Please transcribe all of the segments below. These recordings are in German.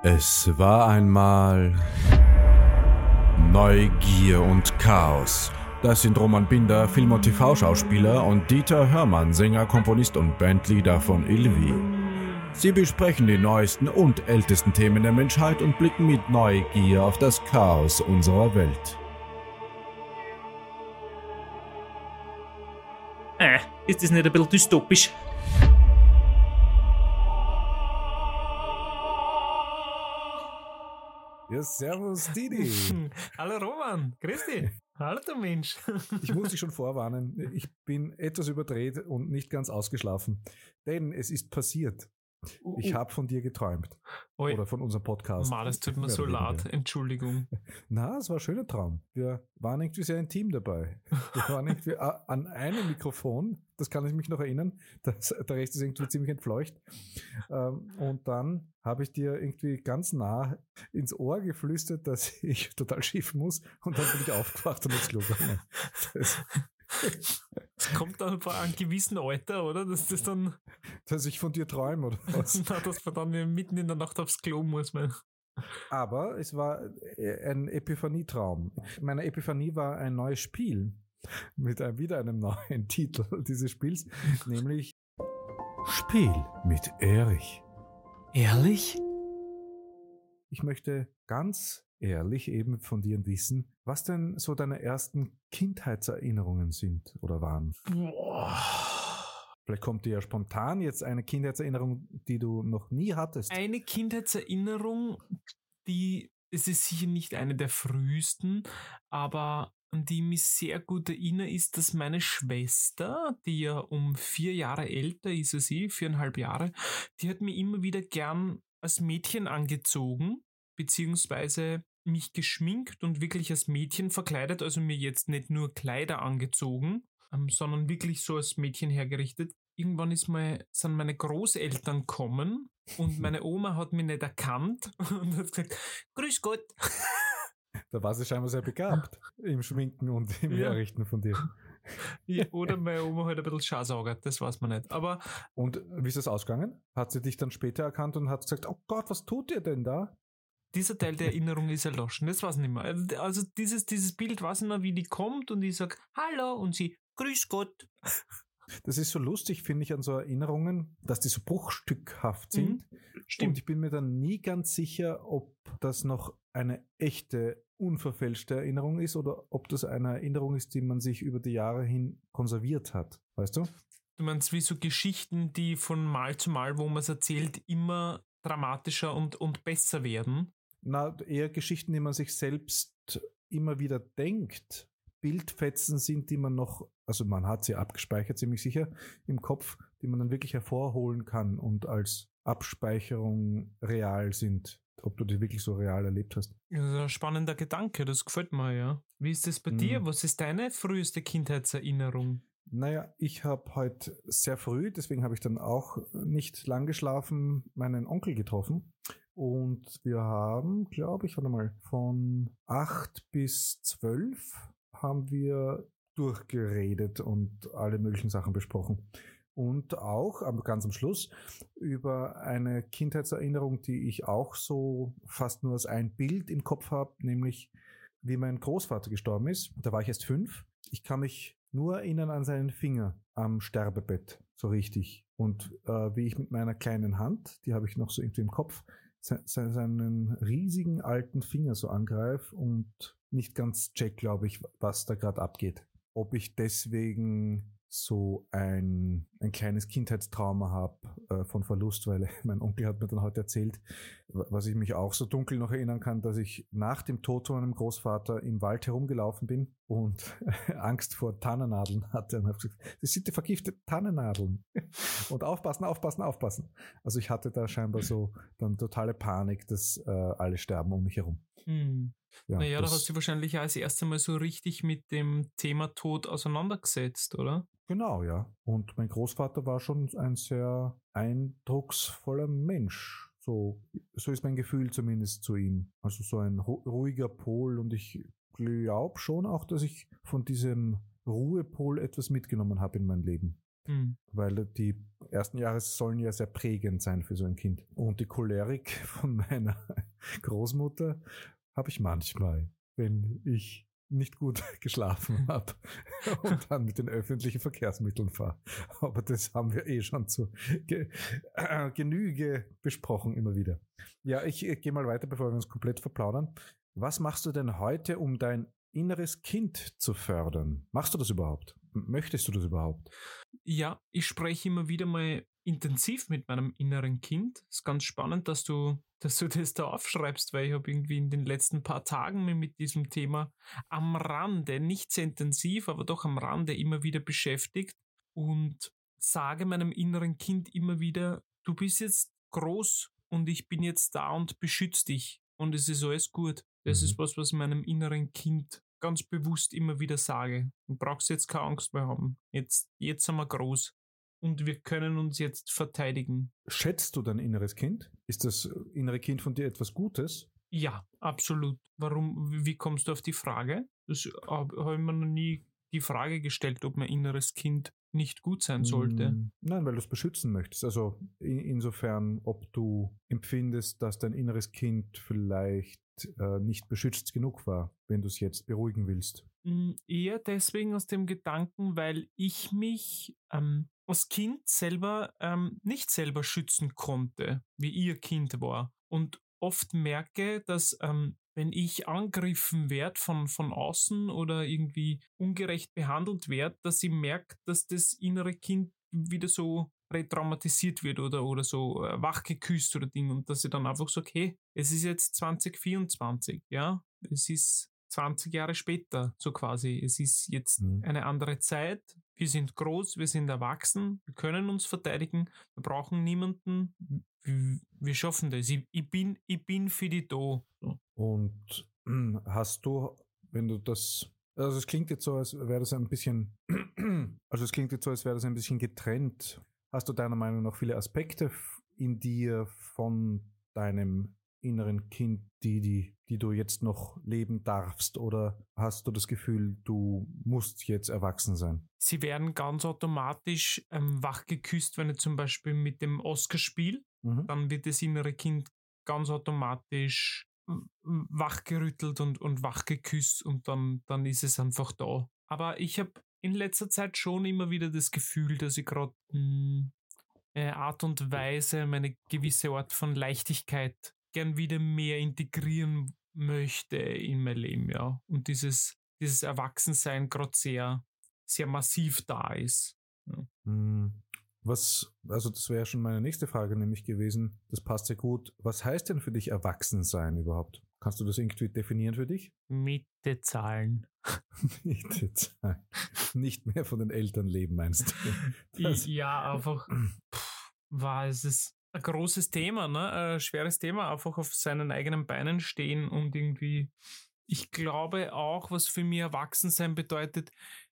Es war einmal Neugier und Chaos. Das sind Roman Binder, Film- und TV-Schauspieler, und Dieter Hörmann, Sänger, Komponist und Bandleader von Ilvi. Sie besprechen die neuesten und ältesten Themen der Menschheit und blicken mit Neugier auf das Chaos unserer Welt. Ist das nicht ein bisschen dystopisch? Ja, servus Didi. Hallo Roman, grüß dich. Hallo du Mensch. Ich muss dich schon vorwarnen, ich bin etwas überdreht und nicht ganz ausgeschlafen, denn es ist passiert. Ich habe von dir geträumt. Oi. Oder von unserem Podcast. Das tut mir Mehr so oder leid, weniger. Entschuldigung. Na, es war ein schöner Traum. Wir waren irgendwie sehr intim dabei. Wir waren irgendwie an einem Mikrofon, das kann ich mich noch erinnern, der Rest ist irgendwie ziemlich entfleucht. Und dann habe ich dir irgendwie ganz nah ins Ohr geflüstert, dass ich total schief muss, und dann bin ich aufgewacht und ins Klo gegangen. Es kommt dann bei einem gewissen Alter, oder? Dass ich von dir träume, oder was? Dass man dann mitten in der Nacht aufs Klo muss. Aber es war ein Epiphanie-Traum. Meine Epiphanie war ein neues Spiel mit wieder einem neuen Titel dieses Spiels, nämlich Spiel mit Erich. Ehrlich? Ich möchte ganz ehrlich eben von dir wissen, was denn so deine ersten Kindheitserinnerungen sind oder waren. Boah. Vielleicht kommt dir ja spontan jetzt eine Kindheitserinnerung, die du noch nie hattest. Eine Kindheitserinnerung, es ist sicher nicht eine der frühesten, aber an die ich mich sehr gut erinnere, ist, dass meine Schwester, die ja um 4 Jahre älter ist als ich, 4,5 Jahre, die hat mich immer wieder gern als Mädchen angezogen, beziehungsweise mich geschminkt und wirklich als Mädchen verkleidet, also mir jetzt nicht nur Kleider angezogen, sondern wirklich so als Mädchen hergerichtet. Irgendwann sind meine Großeltern gekommen und meine Oma hat mich nicht erkannt und hat gesagt, grüß Gott. Da war sie scheinbar sehr begabt im Schminken und im Ja. Herrichten von dir. Ja, oder meine Oma halt ein bisschen schausauger, das weiß man nicht. Aber Und wie ist das ausgegangen? Hat sie dich dann später erkannt und hat gesagt, oh Gott, was tut ihr denn da? dieser Teil der Erinnerung ist erloschen, das weiß ich nicht mehr. Also dieses Bild weiß ich noch, wie die kommt und ich sage, hallo, und sie, grüß Gott. Das ist so lustig, finde ich, an so Erinnerungen, dass die so bruchstückhaft sind. Stimmt. Und ich bin mir dann nie ganz sicher, ob das noch eine echte, unverfälschte Erinnerung ist oder ob das eine Erinnerung ist, die man sich über die Jahre hin konserviert hat. Weißt du? Du meinst, wie so Geschichten, die von Mal zu Mal, wo man es erzählt, immer dramatischer und besser werden? Na, eher Geschichten, die man sich selbst immer wieder denkt. Bildfetzen sind, die man noch, also man hat sie abgespeichert, ziemlich sicher, im Kopf, die man dann wirklich hervorholen kann und als Abspeicherung real sind. Ob du die wirklich so real erlebt hast. Das ist ein spannender Gedanke, das gefällt mir, ja. Wie ist das bei dir? Was ist deine früheste Kindheitserinnerung? Naja, ich habe heute sehr früh, deswegen habe ich dann auch nicht lang geschlafen, meinen Onkel getroffen. Und wir haben, glaube ich, warte mal, von 8 bis 12 haben wir durchgeredet und alle möglichen Sachen besprochen. Und auch ganz am Schluss über eine Kindheitserinnerung, die ich auch so fast nur als ein Bild im Kopf habe, nämlich wie mein Großvater gestorben ist. Da war ich erst 5. Ich kann mich nur erinnern an seinen Finger am Sterbebett, so richtig. Und wie ich mit meiner kleinen Hand, die habe ich noch so irgendwie im Kopf, seinen riesigen alten Finger so angreife und nicht ganz check, glaube ich, was da gerade abgeht. Ob ich deswegen so ein kleines Kindheitstrauma habe von Verlust, weil mein Onkel hat mir dann heute erzählt, was ich mich auch so dunkel noch erinnern kann, dass ich nach dem Tod von meinem Großvater im Wald herumgelaufen bin und Angst vor Tannennadeln hatte und habe gesagt, das sind die vergifteten Tannennadeln und aufpassen, aufpassen, aufpassen. Also ich hatte da scheinbar so dann totale Panik, dass alle sterben um mich herum. Ja, naja, da hast du wahrscheinlich auch das erste Mal so richtig mit dem Thema Tod auseinandergesetzt, oder? Genau, ja. Und mein Großvater war schon ein sehr eindrucksvoller Mensch. So ist mein Gefühl zumindest zu ihm. Also so ein ruhiger Pol, und ich glaube schon auch, dass ich von diesem Ruhepol etwas mitgenommen habe in mein Leben. weil die ersten Jahre sollen ja sehr prägend sein für so ein Kind. Und die Cholerik von meiner Großmutter habe ich manchmal, wenn ich nicht gut geschlafen habe und dann mit den öffentlichen Verkehrsmitteln fahre. Aber das haben wir schon zu Genüge besprochen immer wieder. Ja, ich gehe mal weiter, bevor wir uns komplett verplaudern. Was machst du denn heute, um dein inneres Kind zu fördern? Machst du das überhaupt? Möchtest du das überhaupt? Ja, ich spreche immer wieder mal intensiv mit meinem inneren Kind. Es ist ganz spannend, dass du das da aufschreibst, weil ich habe irgendwie in den letzten paar Tagen mich mit diesem Thema am Rande, nicht sehr intensiv, aber doch am Rande immer wieder beschäftigt und sage meinem inneren Kind immer wieder, du bist jetzt groß und ich bin jetzt da und beschütze dich und es ist alles gut. Das ist was ich meinem inneren Kind ganz bewusst immer wieder sage. Du brauchst jetzt keine Angst mehr haben. Jetzt sind wir groß und wir können uns jetzt verteidigen. Schätzt du dein inneres Kind? Ist das innere Kind von dir etwas Gutes? Ja, absolut. Warum? Wie kommst du auf die Frage? Das habe ich mir noch nie die Frage gestellt, ob mein inneres Kind nicht gut sein sollte. Nein, weil du es beschützen möchtest. Also insofern, ob du empfindest, dass dein inneres Kind vielleicht nicht beschützt genug war, wenn du es jetzt beruhigen willst. Eher deswegen aus dem Gedanken, weil ich mich als Kind selber nicht selber schützen konnte, wie ihr Kind war. Und oft merke, dass wenn ich angegriffen werde von außen oder irgendwie ungerecht behandelt werde, dass ich merke, dass das innere Kind wieder so retraumatisiert wird oder so wachgeküsst oder Ding und dass ich dann einfach sage, hey, es ist jetzt 2024, ja, es ist 20 Jahre später, so quasi. Es ist jetzt eine andere Zeit. Wir sind groß, wir sind erwachsen, wir können uns verteidigen, wir brauchen niemanden. Wir schaffen das. Ich bin für die da. Und hast du, wenn du das, also es klingt jetzt so, als wäre das ein bisschen, also es klingt jetzt so, als wäre das ein bisschen getrennt. Hast du deiner Meinung nach viele Aspekte in dir von deinem inneren Kind, die du jetzt noch leben darfst? Oder hast du das Gefühl, du musst jetzt erwachsen sein? Sie werden ganz automatisch wachgeküsst, wenn ich zum Beispiel mit dem Oscar spiele. Dann wird das innere Kind ganz automatisch wachgerüttelt und wachgeküsst und dann ist es einfach da. Aber ich habe in letzter Zeit schon immer wieder das Gefühl, dass ich gerade Art und Weise, meine gewisse Art von Leichtigkeit gern wieder mehr integrieren möchte in mein Leben, ja. Und dieses Erwachsensein gerade sehr, sehr massiv da ist. Ja. Also das wäre schon meine nächste Frage nämlich gewesen, das passt ja gut. Was heißt denn für dich Erwachsensein überhaupt? Kannst du das irgendwie definieren für dich? Miete zahlen. Miete zahlen. Nicht mehr von den Eltern leben, meinst du? Ja, einfach es ist ein großes Thema, ne? Ein schweres Thema, einfach auf seinen eigenen Beinen stehen und irgendwie, ich glaube auch, was für mich Erwachsensein bedeutet,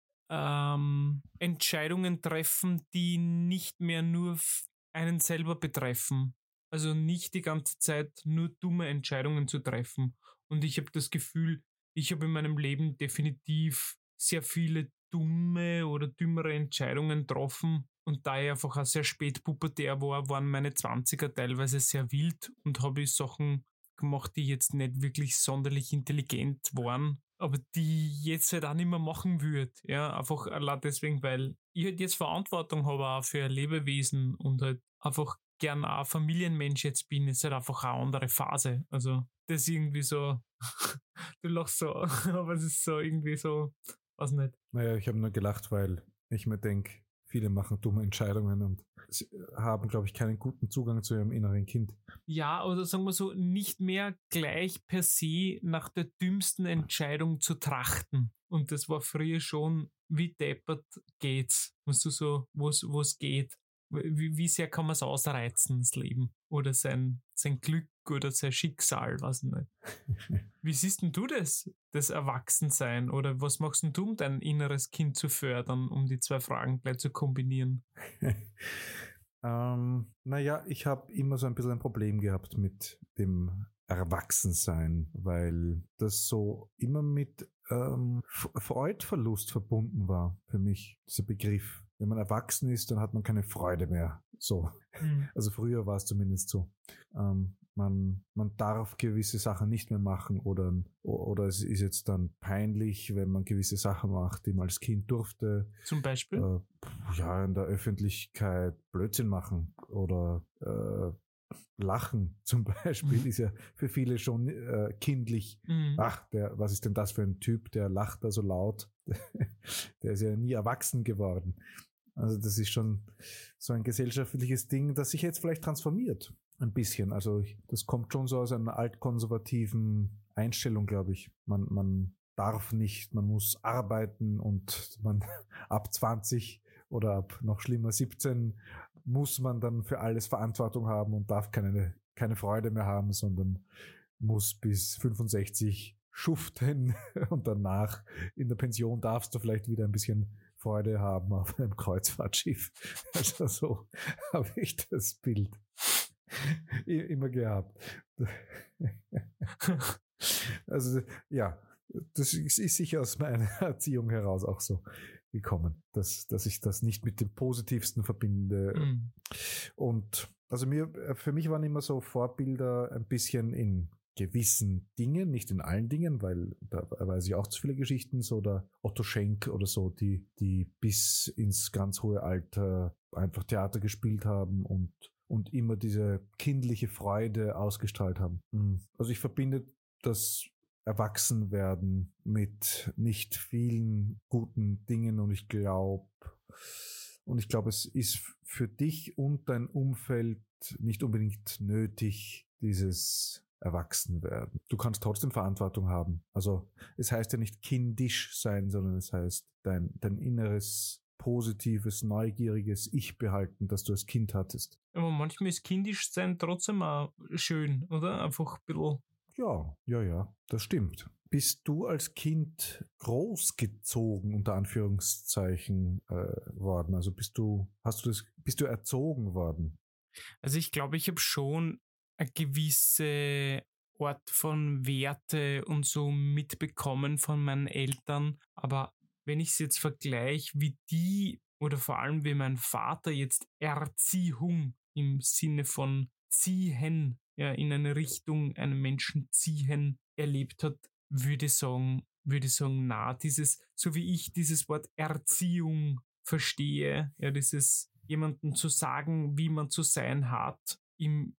Entscheidungen treffen, die nicht mehr nur einen selber betreffen. Also nicht die ganze Zeit nur dumme Entscheidungen zu treffen. Und ich habe das Gefühl, ich habe in meinem Leben definitiv sehr viele dumme oder dümmere Entscheidungen getroffen. Und da ich einfach auch sehr spät pubertär war, waren meine 20er teilweise sehr wild und habe ich Sachen gemacht, die jetzt nicht wirklich sonderlich intelligent waren, aber die ich jetzt halt auch nicht mehr machen würde. Ja, einfach allein deswegen, weil ich halt jetzt Verantwortung habe auch für ein Lebewesen und halt einfach gern auch Familienmensch jetzt bin, ist halt einfach eine andere Phase. Also das ist irgendwie so, du lachst so, aber es ist so irgendwie so, weiß nicht. Naja, ich habe nur gelacht, weil ich mir denke, viele machen dumme Entscheidungen und haben, glaube ich, keinen guten Zugang zu ihrem inneren Kind. Ja, oder sagen wir so, nicht mehr gleich per se nach der dümmsten Entscheidung zu trachten. Und das war früher schon, wie deppert geht's. Weißt du, so, wo es geht. Wie sehr kann man es ausreizen, das Leben? Oder sein Glück oder sein Schicksal, weiß nicht. Wie siehst denn du das Erwachsensein? Oder was machst denn du, um dein inneres Kind zu fördern, um die zwei Fragen gleich zu kombinieren? Naja, ich habe immer so ein bisschen ein Problem gehabt mit dem Erwachsensein, weil das so immer mit Freudverlust verbunden war für mich, dieser Begriff. wenn man erwachsen ist, dann hat man keine Freude mehr. So. Also früher war es zumindest so. Man darf gewisse Sachen nicht mehr machen oder es ist jetzt dann peinlich, wenn man gewisse Sachen macht, die man als Kind durfte. Zum Beispiel? In der Öffentlichkeit Blödsinn machen oder Lachen zum Beispiel ist ja für viele schon kindlich. Ach, was ist denn das für ein Typ, der lacht da so laut? Der ist ja nie erwachsen geworden. Also das ist schon so ein gesellschaftliches Ding, das sich jetzt vielleicht transformiert. Ein bisschen. Also das kommt schon so aus einer altkonservativen Einstellung, glaube ich. Man darf nicht, man muss arbeiten und man ab 20 oder ab noch schlimmer 17 muss man dann für alles Verantwortung haben und darf keine Freude mehr haben, sondern muss bis 65 schuften und danach in der Pension darfst du vielleicht wieder ein bisschen Freude haben auf einem Kreuzfahrtschiff. Also so habe ich das Bild immer gehabt. Also ja, das ist sicher aus meiner Erziehung heraus auch so gekommen, dass ich das nicht mit dem Positivsten verbinde. Und also für mich waren immer so Vorbilder ein bisschen in gewissen Dingen, nicht in allen Dingen, weil da weiß ich auch zu viele Geschichten, so der Otto Schenk oder so, die bis ins ganz hohe Alter einfach Theater gespielt haben und immer diese kindliche Freude ausgestrahlt haben. Also ich verbinde das Erwachsenwerden mit nicht vielen guten Dingen und ich glaube, es ist für dich und dein Umfeld nicht unbedingt nötig, dieses Erwachsenwerden. Du kannst trotzdem Verantwortung haben. Also es heißt ja nicht kindisch sein, sondern es heißt dein inneres, positives, neugieriges Ich behalten, das du als Kind hattest. Aber manchmal ist kindisch sein trotzdem auch schön, oder? Einfach ein bisschen. Ja, das stimmt. Bist du als Kind großgezogen, unter Anführungszeichen, worden? Also bist du erzogen worden? Also ich glaube, ich habe schon eine gewisse Art von Werte und so mitbekommen von meinen Eltern, aber wenn ich es jetzt vergleiche, wie die oder vor allem wie mein Vater jetzt Erziehung im Sinne von ziehen, ja, in eine Richtung einen Menschen ziehen erlebt hat, würde ich sagen, na, so wie ich dieses Wort Erziehung verstehe, ja, dieses jemandem zu sagen, wie man zu sein hat, im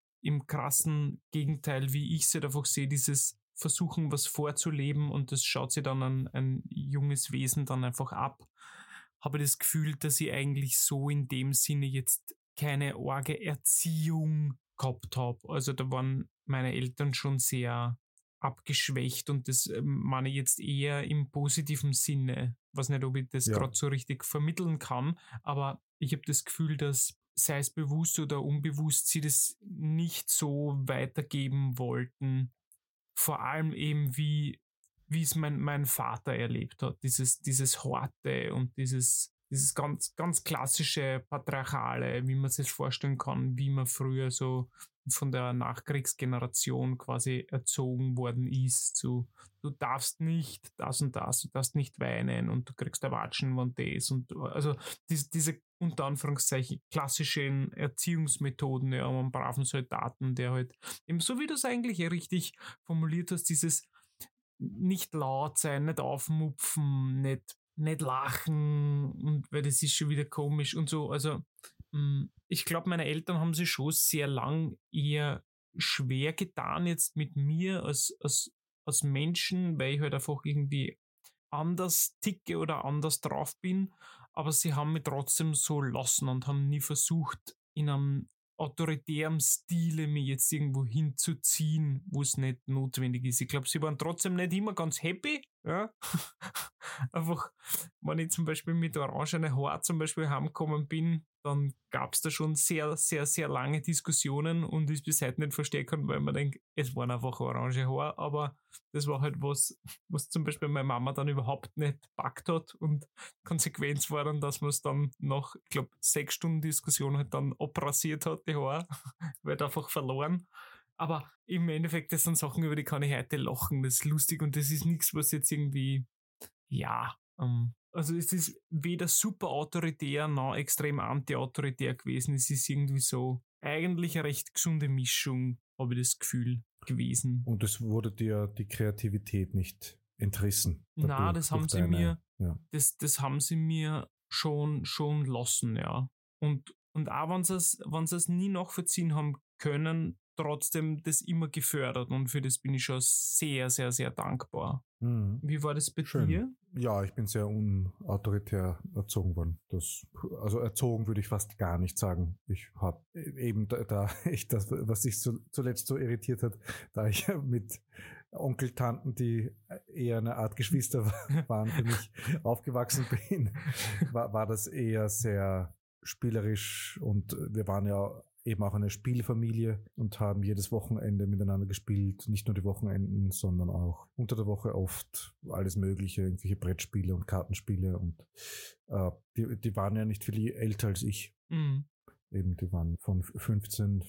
krassen Gegenteil, wie ich es halt einfach sehe, dieses Versuchen, was vorzuleben und das schaut sich dann ein junges Wesen dann einfach ab, habe ich das Gefühl, dass ich eigentlich so in dem Sinne jetzt keine arge Erziehung gehabt habe. Also da waren meine Eltern schon sehr abgeschwächt und das meine ich jetzt eher im positiven Sinne. Weiß nicht, ob ich das gerade so richtig vermitteln kann, aber ich habe das Gefühl, dass sei es bewusst oder unbewusst, sie das nicht so weitergeben wollten. Vor allem eben, wie es mein Vater erlebt hat. Dieses Horte und dieses ganz, ganz klassische Patriarchale, wie man sich vorstellen kann, wie man früher so von der Nachkriegsgeneration quasi erzogen worden ist zu du darfst nicht das und das, du darfst nicht weinen und du kriegst Erwatschen von das und also diese unter Anführungszeichen klassischen Erziehungsmethoden, ja, einen braven Soldaten, der halt eben so wie du es eigentlich richtig formuliert hast, dieses nicht laut sein, nicht aufmupfen, nicht lachen und weil das ist schon wieder komisch und so, also ich glaube, meine Eltern haben sich schon sehr lang eher schwer getan jetzt mit mir als Menschen, weil ich halt einfach irgendwie anders ticke oder anders drauf bin, aber sie haben mich trotzdem so lassen und haben nie versucht, in einem autoritären Stile mich jetzt irgendwo hinzuziehen, wo es nicht notwendig ist. Ich glaube, sie waren trotzdem nicht immer ganz happy, ja. Einfach, wenn ich zum Beispiel mit orangenen Haaren zum Beispiel heimgekommen bin, dann gab es da schon sehr, sehr, sehr lange Diskussionen und ich es bis heute nicht verstehen kann, weil man denkt, es waren einfach orange Haare, aber das war halt was zum Beispiel meine Mama dann überhaupt nicht packt hat und Konsequenz war dann, dass man es dann nach, ich glaube, 6 Stunden Diskussion halt dann abrasiert hat, die Haare, wird einfach verloren. Aber im Endeffekt, das sind Sachen, über die kann ich heute lachen, das ist lustig und das ist nichts, was jetzt irgendwie, ja, Also es ist weder super autoritär noch extrem anti-autoritär gewesen. Es ist irgendwie so eigentlich eine recht gesunde Mischung, habe ich das Gefühl, gewesen. Und es wurde dir die Kreativität nicht entrissen. Na, das haben sie mir, ja. das haben sie mir schon lassen, ja. Und auch wenn sie es nie nachvollziehen haben können, trotzdem das immer gefördert. Und für das bin ich schon sehr, sehr, sehr dankbar. Mhm. Wie war das bei Schön. dir? Ja, ich bin sehr unautoritär erzogen worden. Also erzogen würde ich fast gar nicht sagen. Ich habe eben da ich das, was sich zuletzt so irritiert hat, da ich mit Onkel, Tanten, die eher eine Art Geschwister waren für mich, aufgewachsen bin, war das eher sehr spielerisch und wir waren ja eben auch eine Spielfamilie und haben jedes Wochenende miteinander gespielt. Nicht nur die Wochenenden, sondern auch unter der Woche oft alles Mögliche, irgendwelche Brettspiele und Kartenspiele. Und die waren ja nicht viel älter als ich. Mhm. Eben, die waren von 14,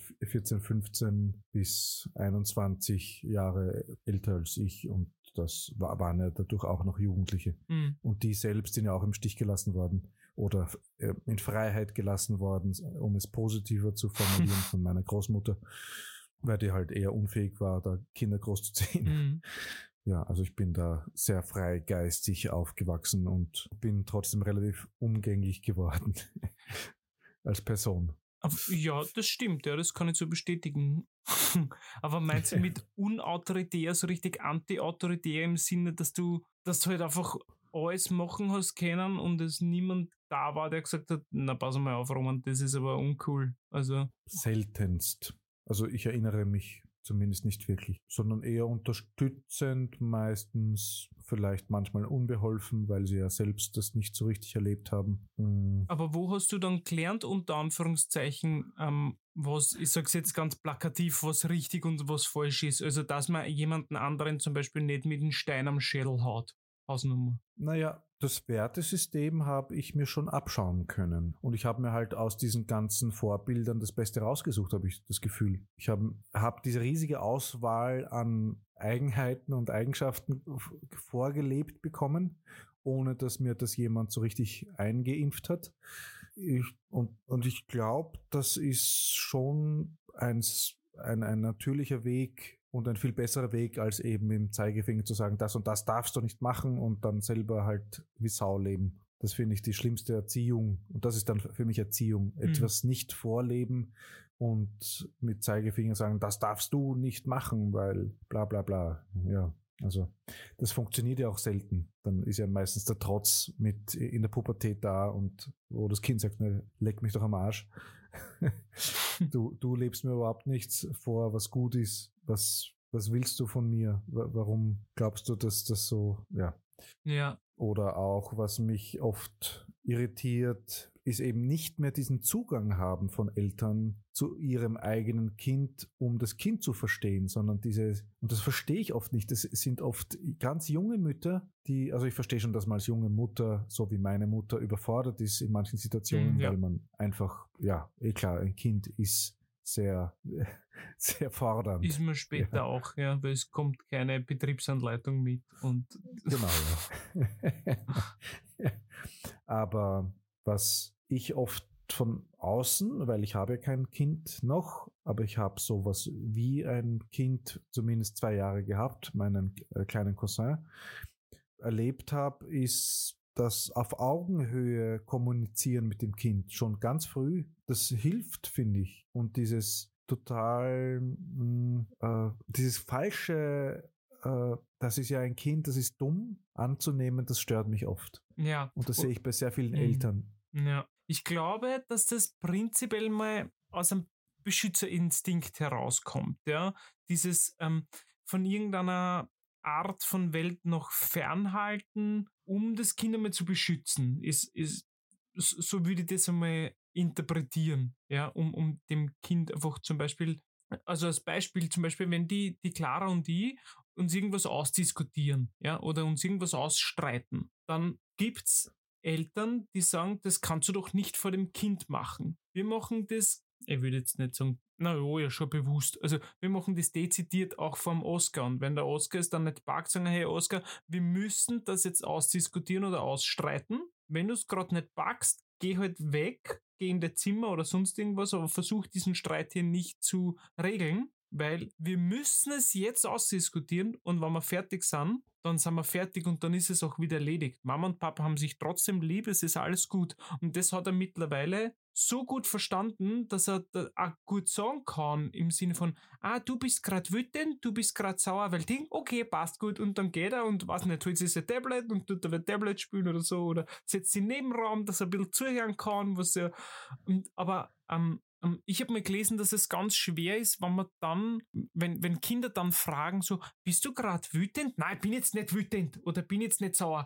15 bis 21 Jahre älter als ich und das waren ja dadurch auch noch Jugendliche. Mhm. Und die selbst sind ja auch im Stich gelassen worden oder in Freiheit gelassen worden, um es positiver zu formulieren, von meiner Großmutter, weil die halt eher unfähig war, da Kinder großzuziehen. Mhm. Ja, also ich bin da sehr freigeistig aufgewachsen und bin trotzdem relativ umgänglich geworden als Person. Ja, das stimmt, ja, das kann ich so bestätigen. Aber meinst du mit unautoritär, so richtig anti-autoritär im Sinne, dass du halt einfach alles machen hast können und es niemand da war, der gesagt hat, na pass mal auf, Roman, das ist aber uncool. Also seltenst. Also ich erinnere mich zumindest nicht wirklich, sondern eher unterstützend, meistens vielleicht manchmal unbeholfen, weil sie ja selbst das nicht so richtig erlebt haben. Aber wo hast du dann gelernt, unter Anführungszeichen, was, ich sag's jetzt ganz plakativ, was richtig und was falsch ist? Also, dass man jemanden anderen zum Beispiel nicht mit einem Stein am Schädel haut. Hausnummer. Naja, das Wertesystem habe ich mir schon abschauen können. Und ich habe mir halt aus diesen ganzen Vorbildern das Beste rausgesucht, habe ich das Gefühl. Ich hab diese riesige Auswahl an Eigenheiten und Eigenschaften vorgelebt bekommen, ohne dass mir das jemand so richtig eingeimpft hat. Und ich glaube, das ist schon ein natürlicher Weg und ein viel besserer Weg, als eben im Zeigefinger zu sagen, das und das darfst du nicht machen und dann selber halt wie Sau leben. Das finde ich die schlimmste Erziehung. Und das ist dann für mich Erziehung. Etwas nicht vorleben und mit Zeigefinger sagen, das darfst du nicht machen, weil bla bla bla. Ja, also das funktioniert ja auch selten. Dann ist ja meistens der Trotz mit in der Pubertät da und wo das Kind sagt, ne, leck mich doch am Arsch. Du lebst mir überhaupt nichts vor, was gut ist. Was willst du von mir? Warum glaubst du, dass das so, ja. Ja. Oder auch, was mich oft irritiert, ist eben nicht mehr diesen Zugang haben von Eltern zu ihrem eigenen Kind, um das Kind zu verstehen, sondern und das verstehe ich oft nicht, das sind oft ganz junge Mütter, also ich verstehe schon, dass man als junge Mutter, so wie meine Mutter, überfordert ist in manchen Situationen, Ja. weil man einfach, ja, klar, ein Kind ist sehr, sehr fordernd. Ist man später auch, ja, weil es kommt keine Betriebsanleitung mit und genau, ja. Aber was ich oft von außen, weil ich habe kein Kind noch, aber ich habe sowas wie ein Kind zumindest 2 Jahre gehabt, meinen kleinen Cousin, erlebt habe, ist das auf Augenhöhe kommunizieren mit dem Kind schon ganz früh. Das hilft, finde ich. Und dieses dieses falsche, das ist ja ein Kind, das ist dumm anzunehmen, das stört mich oft. ja. Und das sehe ich bei sehr vielen Eltern. Ja. Ich glaube, dass das prinzipiell mal aus einem Beschützerinstinkt herauskommt, ja. Dieses von irgendeiner Art von Welt noch fernhalten, um das Kind einmal zu beschützen, ist so würde ich das einmal interpretieren, ja, um dem Kind einfach zum Beispiel, also als Beispiel zum Beispiel, wenn die Clara und die uns irgendwas ausdiskutieren, ja, oder uns irgendwas ausstreiten, dann gibt's Eltern, die sagen, das kannst du doch nicht vor dem Kind machen. Wir machen das ich würde jetzt nicht sagen, na ja, schon bewusst. Also wir machen das dezidiert auch vom Oscar. Und wenn der Oscar ist, dann nicht packt, sagen, hey Oscar, wir müssen das jetzt ausdiskutieren oder ausstreiten. Wenn du es gerade nicht packst, geh halt weg, geh in dein Zimmer oder sonst irgendwas, aber versuch diesen Streit hier nicht zu regeln, weil wir müssen es jetzt ausdiskutieren und wenn wir fertig sind, dann sind wir fertig und dann ist es auch wieder erledigt. Mama und Papa haben sich trotzdem lieb, es ist alles gut. Und das hat er mittlerweile so gut verstanden, dass er da auch gut sagen kann, im Sinne von, du bist gerade wütend, du bist gerade sauer, weil Ding, okay, passt gut. Und dann geht er und weiß nicht, holt sich ein Tablet und tut ein Tablet spielen oder so oder setzt sich in den Nebenraum, dass er ein bisschen zuhören kann, was er, aber ich habe mal gelesen, dass es ganz schwer ist, wenn man dann, wenn Kinder dann fragen so, bist du gerade wütend? Nein, ich bin jetzt nicht wütend oder bin jetzt nicht sauer.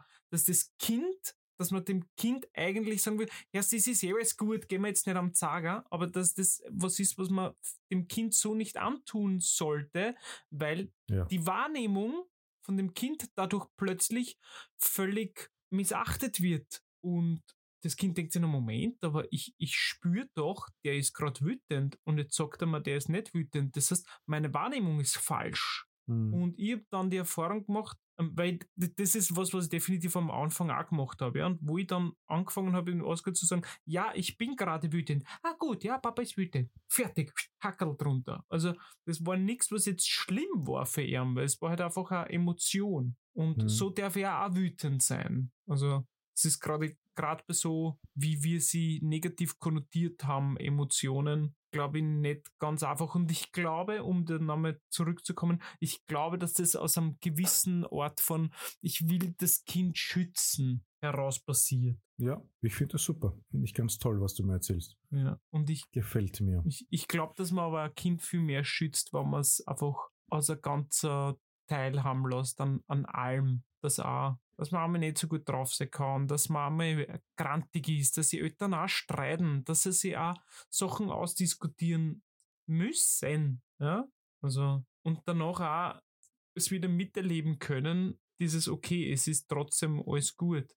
Dass man dem Kind eigentlich sagen will, ja, es ist eh alles gut, gehen wir jetzt nicht am Zager, aber dass das was ist, was man dem Kind so nicht antun sollte, weil die Wahrnehmung von dem Kind dadurch plötzlich völlig missachtet wird und das Kind denkt sich, na Moment, aber ich spüre doch, der ist gerade wütend und jetzt sagt er mir, der ist nicht wütend. Das heißt, meine Wahrnehmung ist falsch. Und ich habe dann die Erfahrung gemacht, weil das ist was ich definitiv am Anfang auch gemacht habe. Ja? Und wo ich dann angefangen habe, im Oscar zu sagen, ja, ich bin gerade wütend. Gut, ja, Papa ist wütend. Fertig, Hackerl drunter. Also das war nichts, was jetzt schlimm war für ihn, weil es war halt einfach eine Emotion. Und so darf er auch wütend sein. Also es ist gerade so, wie wir sie negativ konnotiert haben, Emotionen, glaube ich, nicht ganz einfach. Und ich glaube, um den Namen zurückzukommen, ich glaube, dass das aus einem gewissen Ort von, ich will das Kind schützen, heraus passiert. Ja, ich finde das super. Finde ich ganz toll, was du mir erzählst. Ja, und gefällt mir. Ich glaube, dass man aber ein Kind viel mehr schützt, wenn man es einfach als ein ganzer teilhaben lässt an allem, dass man einmal nicht so gut drauf sein kann, dass man einmal grantig ist, dass die Eltern auch streiten, dass sie sich auch Sachen ausdiskutieren müssen, ja, also, und danach auch es wieder miterleben können, dieses okay, es ist trotzdem alles gut,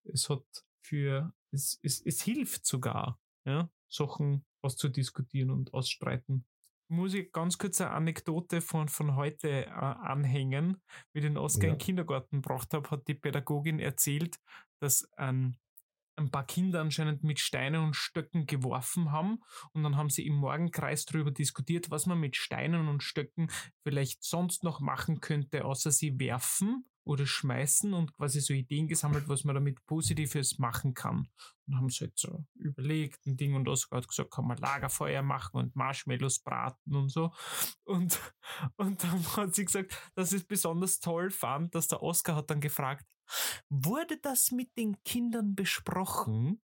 es hilft sogar, ja, Sachen auszudiskutieren und ausstreiten. Muss ich ganz kurz eine Anekdote von heute anhängen. Wie ich den Oscar in den Kindergarten gebracht habe, hat die Pädagogin erzählt, dass ein paar Kinder anscheinend mit Steinen und Stöcken geworfen haben und dann haben sie im Morgenkreis darüber diskutiert, was man mit Steinen und Stöcken vielleicht sonst noch machen könnte, außer sie werfen oder schmeißen und quasi so Ideen gesammelt, was man damit Positives machen kann. Und haben sie halt so überlegt, ein Ding und Oscar hat gesagt, kann man Lagerfeuer machen und Marshmallows braten und so. Und dann hat sie gesagt, dass sie es besonders toll fand, dass der Oscar hat dann gefragt, wurde das mit den Kindern besprochen?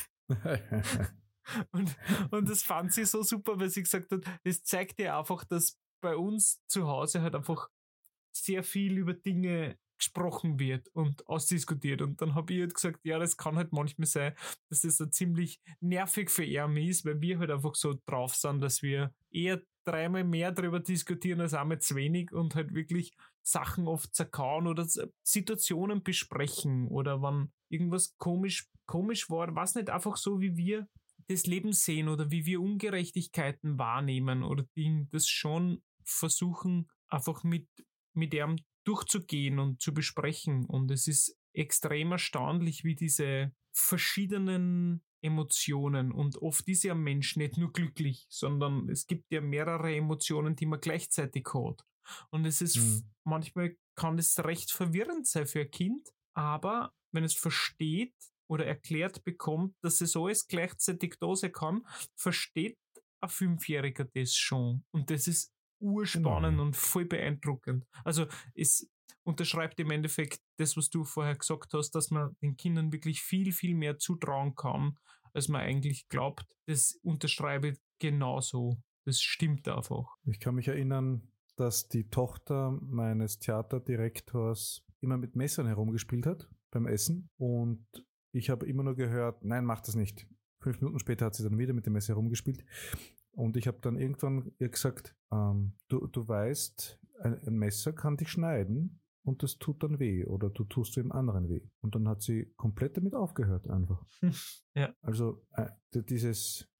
und das fand sie so super, weil sie gesagt hat, es zeigt ja einfach, dass bei uns zu Hause halt einfach sehr viel über Dinge gesprochen wird und ausdiskutiert. Und dann habe ich halt gesagt, ja, das kann halt manchmal sein, dass das so ziemlich nervig für ihn ist, weil wir halt einfach so drauf sind, dass wir eher dreimal mehr darüber diskutieren als einmal zu wenig und halt wirklich Sachen oft zerkauen oder Situationen besprechen oder wenn irgendwas komisch war, was nicht einfach so, wie wir das Leben sehen oder wie wir Ungerechtigkeiten wahrnehmen oder das schon versuchen, einfach mit ihm durchzugehen und zu besprechen. Und es ist extrem erstaunlich, wie diese verschiedenen Emotionen und oft ist ja ein Mensch nicht nur glücklich, sondern es gibt ja mehrere Emotionen, die man gleichzeitig hat. Und es ist manchmal kann es recht verwirrend sein für ein Kind, aber wenn es versteht oder erklärt bekommt, dass es alles gleichzeitig da sein kann, versteht ein Fünfjähriger das schon. Und das ist urspannend und voll beeindruckend. Also es unterschreibt im Endeffekt das, was du vorher gesagt hast, dass man den Kindern wirklich viel, viel mehr zutrauen kann, als man eigentlich glaubt. Das unterschreibe ich genauso. Das stimmt einfach. Ich kann mich erinnern, dass die Tochter meines Theaterdirektors immer mit Messern herumgespielt hat beim Essen und ich habe immer nur gehört, nein, mach das nicht. 5 Minuten später hat sie dann wieder mit dem Messer herumgespielt. Und ich habe dann irgendwann ihr gesagt, du weißt, ein Messer kann dich schneiden und das tut dann weh oder du tust dem anderen weh. Und dann hat sie komplett damit aufgehört einfach. Ja. Also dieses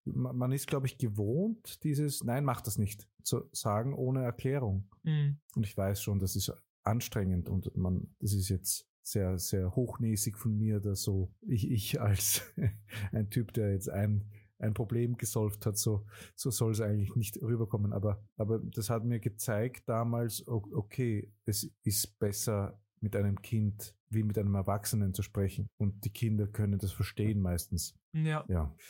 man ist, glaube ich, gewohnt, dieses Nein, mach das nicht zu sagen ohne Erklärung. Mhm. Und ich weiß schon, das ist anstrengend und das ist jetzt sehr, sehr hochnäsig von mir, dass so ich als ein Typ, der jetzt ein Problem gesolvt hat, so soll es eigentlich nicht rüberkommen. Aber das hat mir gezeigt damals, okay, es ist besser mit einem Kind wie mit einem Erwachsenen zu sprechen. Und die Kinder können das verstehen meistens. Ja.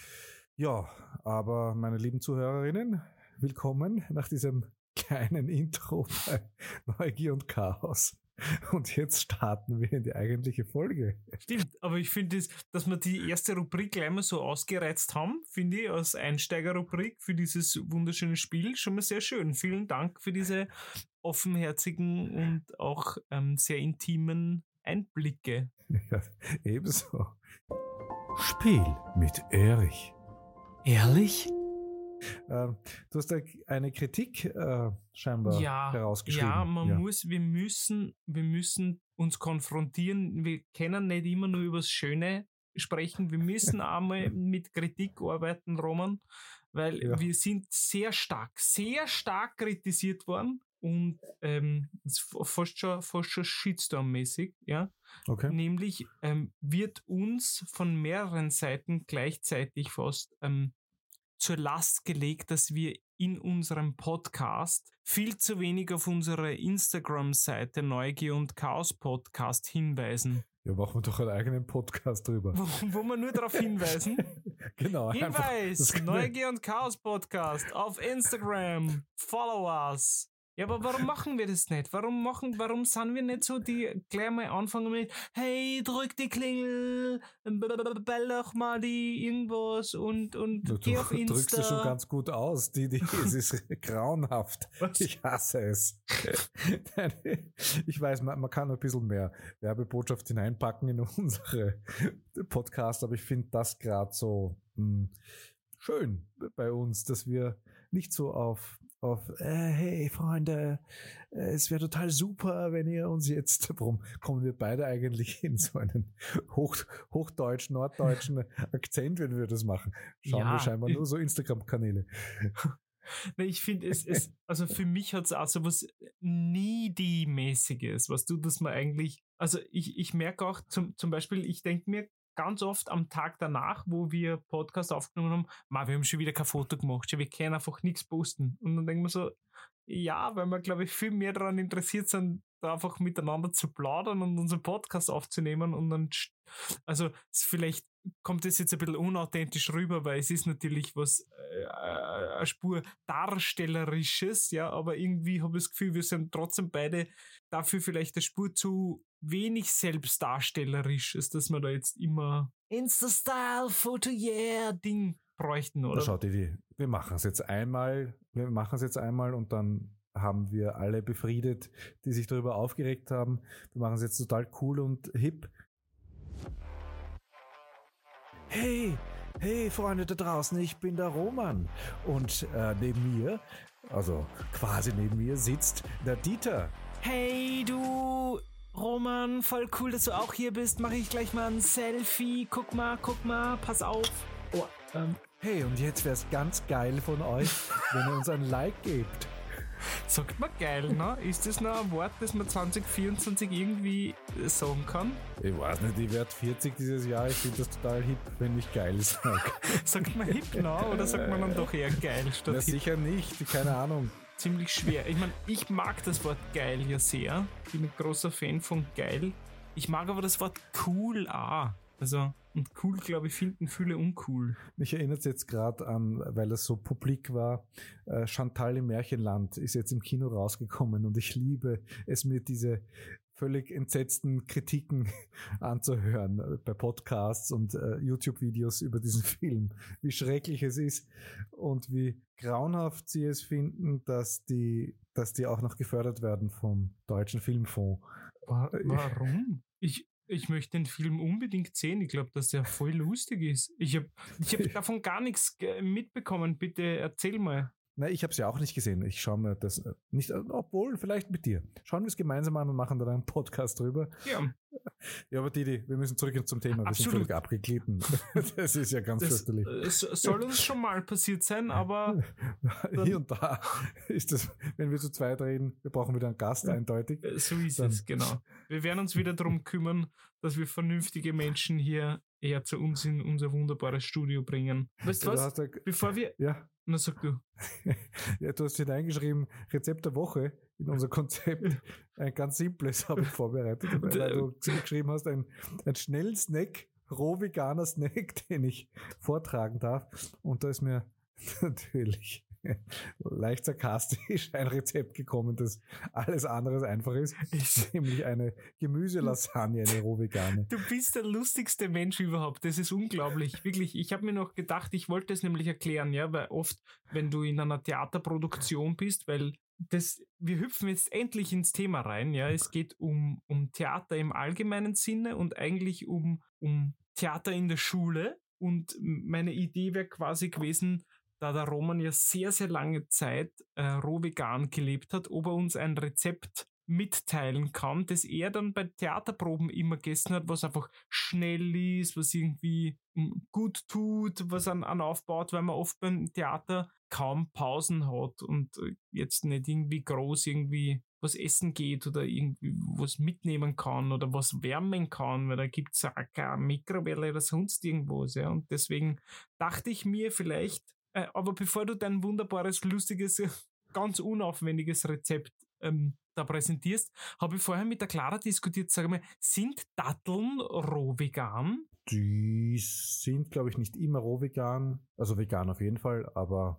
Ja, aber meine lieben Zuhörerinnen, willkommen nach diesem kleinen Intro bei Neugier und Chaos. Und jetzt starten wir in die eigentliche Folge. Stimmt, aber ich finde, dass wir die erste Rubrik gleich mal so ausgereizt haben, finde ich, als Einsteigerrubrik für dieses wunderschöne Spiel schon mal sehr schön. Vielen Dank für diese offenherzigen und auch sehr intimen Einblicke. Ja, ebenso. Spiel mit Erich. Ehrlich? Du hast da eine Kritik scheinbar herausgeschrieben. Ja, wir müssen uns konfrontieren. Wir können nicht immer nur über das Schöne sprechen. Wir müssen einmal mit Kritik arbeiten, Roman, weil wir sind sehr stark kritisiert worden und fast schon Shitstorm-mäßig, ja. Okay. Nämlich wird uns von mehreren Seiten gleichzeitig fast zur Last gelegt, dass wir in unserem Podcast viel zu wenig auf unsere Instagram-Seite Neugier und Chaos Podcast hinweisen. Ja, machen wir doch einen eigenen Podcast drüber. Wo wir nur darauf hinweisen. Genau. Hinweis, Neugier und Chaos Podcast auf Instagram. Follow us. Ja, aber warum machen wir das nicht? Warum sind wir nicht so, die gleich mal anfangen mit hey, drück die Klingel, bell doch mal die irgendwas und geh auf Insta. Du drückst es schon ganz gut aus. Es ist grauenhaft. Was? Ich hasse es. Ich weiß, man kann ein bisschen mehr Werbebotschaft hineinpacken in unsere Podcast, aber ich finde das gerade so schön bei uns, dass wir nicht so auf hey Freunde, es wäre total super, wenn ihr uns jetzt, warum kommen wir beide eigentlich in so einen hochdeutschen, norddeutschen Akzent, wenn wir das machen? Schauen wir scheinbar nur so Instagram-Kanäle. Ich finde, also für mich hat es auch so was Needy-mäßiges, was du, dass man eigentlich, also ich merke auch zum Beispiel, ich denke mir ganz oft am Tag danach, wo wir Podcast aufgenommen haben, wir haben schon wieder kein Foto gemacht, wir können einfach nichts posten. Und dann denken wir so, ja, weil wir, glaube ich, viel mehr daran interessiert sind, da einfach miteinander zu plaudern und unseren Podcast aufzunehmen und dann, also vielleicht kommt das jetzt ein bisschen unauthentisch rüber, weil es ist natürlich was, eine Spur Darstellerisches, ja, aber irgendwie habe ich das Gefühl, wir sind trotzdem beide dafür vielleicht eine Spur zu wenig Selbstdarstellerisches, dass wir da jetzt immer Insta-Style-Photo-Yeah-Ding bräuchten, oder? Schaut ihr, wir machen es jetzt einmal und dann haben wir alle befriedet, die sich darüber aufgeregt haben. Wir machen es jetzt total cool und hip. Hey Freunde da draußen, ich bin der Roman und neben mir, also quasi neben mir, sitzt der Dieter. Hey du Roman, voll cool, dass du auch hier bist. Mache ich gleich mal ein Selfie. Guck mal, pass auf. Oh, Hey, und jetzt wäre es ganz geil von euch, wenn ihr uns ein Like gebt. Sagt man geil, ne? Ist das noch ein Wort, das man 2024 irgendwie sagen kann? Ich weiß nicht, ich werde 40 dieses Jahr. Ich finde das total hip, wenn ich geil sage. Sagt man hip, ne? Oder sagt man dann doch eher geil statt Na, hip? sicher nicht, keine Ahnung. Ziemlich schwer. Ich meine, ich mag das Wort geil ja sehr. Ich bin ein großer Fan von geil. Ich mag aber das Wort cool auch. Also, und cool, glaube ich, finden viele uncool. Mich erinnert es jetzt gerade an, weil es so publik war, Chantal im Märchenland ist jetzt im Kino rausgekommen und ich liebe es, mir diese völlig entsetzten Kritiken anzuhören bei Podcasts und YouTube-Videos über diesen Film. Wie schrecklich es ist und wie grauenhaft sie es finden, dass die auch noch gefördert werden vom Deutschen Filmfonds. Warum? Ich möchte den Film unbedingt sehen. Ich glaube, dass der voll lustig ist. Ich hab davon gar nichts mitbekommen. Bitte erzähl mal. Na, ich habe es ja auch nicht gesehen. Ich schaue mir das nicht, obwohl vielleicht mit dir. Schauen wir es gemeinsam an und machen dann einen Podcast drüber. Ja. Ja, aber Didi, wir müssen zurück zum Thema. Wir sind Absolut. völlig abgeglitten. Das ist ja ganz Das fürchterlich. soll uns schon mal passiert sein, aber Hier und da ist das, wenn wir zu zweit reden, wir brauchen wieder einen Gast, eindeutig. so ist Dann- es, genau. Wir werden uns wieder darum kümmern, dass wir vernünftige Menschen hier eher zu uns in unser wunderbares Studio bringen. Weißt du Ja, du was? hast ja, Bevor wir... ja, Na, sag du. ja, du hast hineingeschrieben, Rezept der Woche in unser Konzept. Ein ganz simples habe ich vorbereitet, weil du geschrieben hast, ein schnell Snack, roh veganer Snack, den ich vortragen darf. Und da ist mir natürlich leicht sarkastisch ein Rezept gekommen, das alles andere als einfach ist, nämlich eine Gemüselasagne, eine roh vegane. Du bist der lustigste Mensch überhaupt. Das ist unglaublich. Wirklich. Ich habe mir noch gedacht, ich wollte es nämlich erklären, ja, weil oft, wenn du in einer Theaterproduktion bist, weil wir hüpfen jetzt endlich ins Thema rein, ja. Es geht um Theater im allgemeinen Sinne und eigentlich um Theater in der Schule. Und meine Idee wäre quasi gewesen, da der Roman ja sehr, sehr lange Zeit roh vegan gelebt hat, ob er uns ein Rezept mitteilen kann, das er dann bei Theaterproben immer gegessen hat, was einfach schnell ist, was irgendwie gut tut, was an aufbaut, weil man oft beim Theater kaum Pausen hat und jetzt nicht irgendwie groß irgendwie was essen geht oder irgendwie was mitnehmen kann oder was wärmen kann, weil da gibt es auch keine Mikrowelle oder sonst irgendwas. Ja. Und deswegen dachte ich mir vielleicht, aber bevor du dein wunderbares, lustiges, ganz unaufwendiges Rezept da präsentierst, habe ich vorher mit der Clara diskutiert, sage mal, sind Datteln roh vegan? Die sind, glaube ich, nicht immer roh vegan, also vegan auf jeden Fall, aber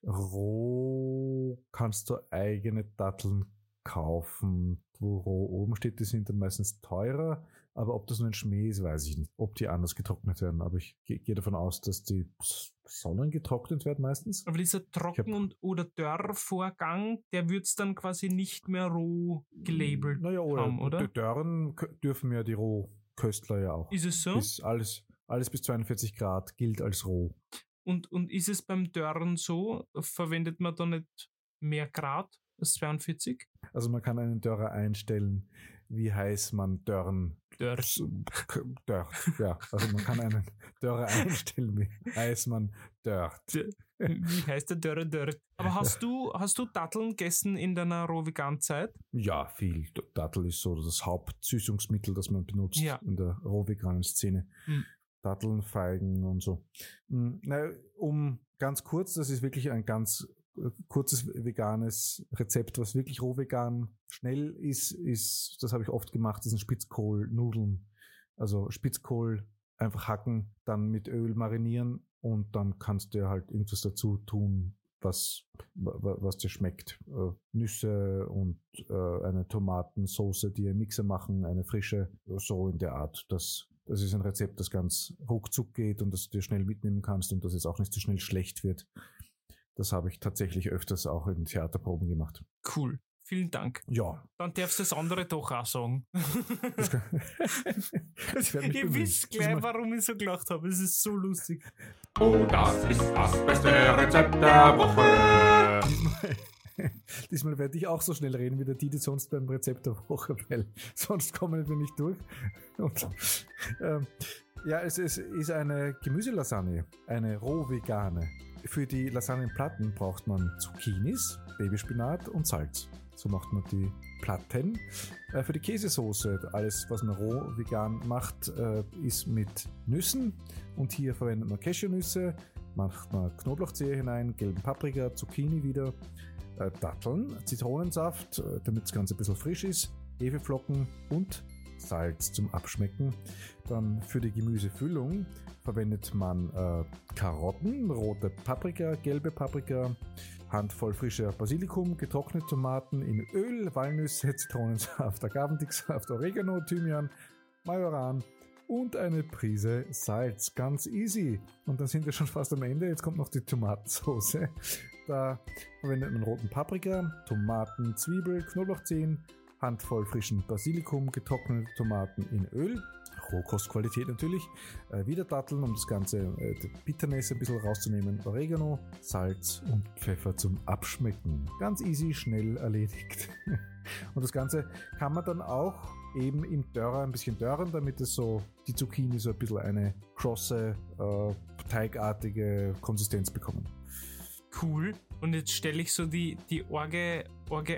roh kannst du eigene Datteln kaufen, wo roh oben steht, die sind dann meistens teurer, aber ob das nur ein Schmäh ist, weiß ich nicht. Ob die anders getrocknet werden, aber ich gehe davon aus, dass die sonnengetrocknet werden meistens. Aber dieser Trocken- oder Dörrvorgang, der wird es dann quasi nicht mehr roh gelabelt haben, oder? Die Dörren dürfen ja die Rohköstler ja auch. Ist es so? Alles bis 42 Grad gilt als roh. Und ist es beim Dörren so, verwendet man da nicht mehr Grad als 42? Also man kann einen Dörrer einstellen, wie heiß man Dörren Dörrt. dört. Ja, also man kann einen Dörrer einstellen, wie heiß man dört. Wie heißt der Dörre dört? Aber hast du Datteln gegessen in deiner Rohvegan-Zeit? Ja, viel. Dattel ist so das Hauptsüßungsmittel, das man benutzt in der rohveganen Szene. Datteln, Feigen und so. Ganz kurz, das ist wirklich ein ganz kurzes veganes Rezept, was wirklich roh vegan schnell ist, das habe ich oft gemacht, das sind Spitzkohlnudeln. Also Spitzkohl einfach hacken, dann mit Öl marinieren und dann kannst du halt irgendwas dazu tun, was dir schmeckt. Nüsse und eine Tomatensauce, die im Mixer machen, eine frische, so in der Art. Das ist ein Rezept, das ganz ruckzuck geht und das du dir schnell mitnehmen kannst und das jetzt auch nicht so schnell schlecht wird. Das habe ich tatsächlich öfters auch in Theaterproben gemacht. Cool. Vielen Dank. Ja. Dann darfst du das andere doch auch sagen. Ihr wisst gleich, warum ich so gelacht habe. Es ist so lustig. Oh, das ist das beste Rezept der Woche. Diesmal werde ich auch so schnell reden wie der Didi sonst beim Rezept der Woche, weil sonst kommen wir nicht durch. Und, ja, es ist eine Gemüselasagne, eine roh vegane. Für die Lasagnenplatten braucht man Zucchinis, Babyspinat und Salz. So macht man die Platten. Für die Käsesoße, alles was man roh vegan macht, ist mit Nüssen. Und hier verwendet man Cashewnüsse, macht man Knoblauchzehe hinein, gelben Paprika, Zucchini wieder, Datteln, Zitronensaft, damit das Ganze ein bisschen frisch ist, Hefeflocken und Salz zum Abschmecken. Dann für die Gemüsefüllung verwendet man Karotten, rote Paprika, gelbe Paprika, Handvoll frischer Basilikum, getrocknete Tomaten in Öl, Walnüsse, Zitronensaft, Agavendicksaft, Oregano, Thymian, Majoran und eine Prise Salz. Ganz easy. Und dann sind wir schon fast am Ende. Jetzt kommt noch die Tomatensauce. Da verwendet man roten Paprika, Tomaten, Zwiebel, Knoblauchzehen, Handvoll frischen Basilikum, getrocknete Tomaten in Öl, Rohkostqualität natürlich, wieder Datteln, um das ganze Bitterness ein bisschen rauszunehmen, Oregano, Salz und Pfeffer zum Abschmecken. Ganz easy, schnell erledigt. Und das Ganze kann man dann auch eben im Dörrer ein bisschen dörren, damit es so die Zucchini so ein bisschen eine krosse, teigartige Konsistenz bekommen. Cool. Und jetzt stelle ich so die orge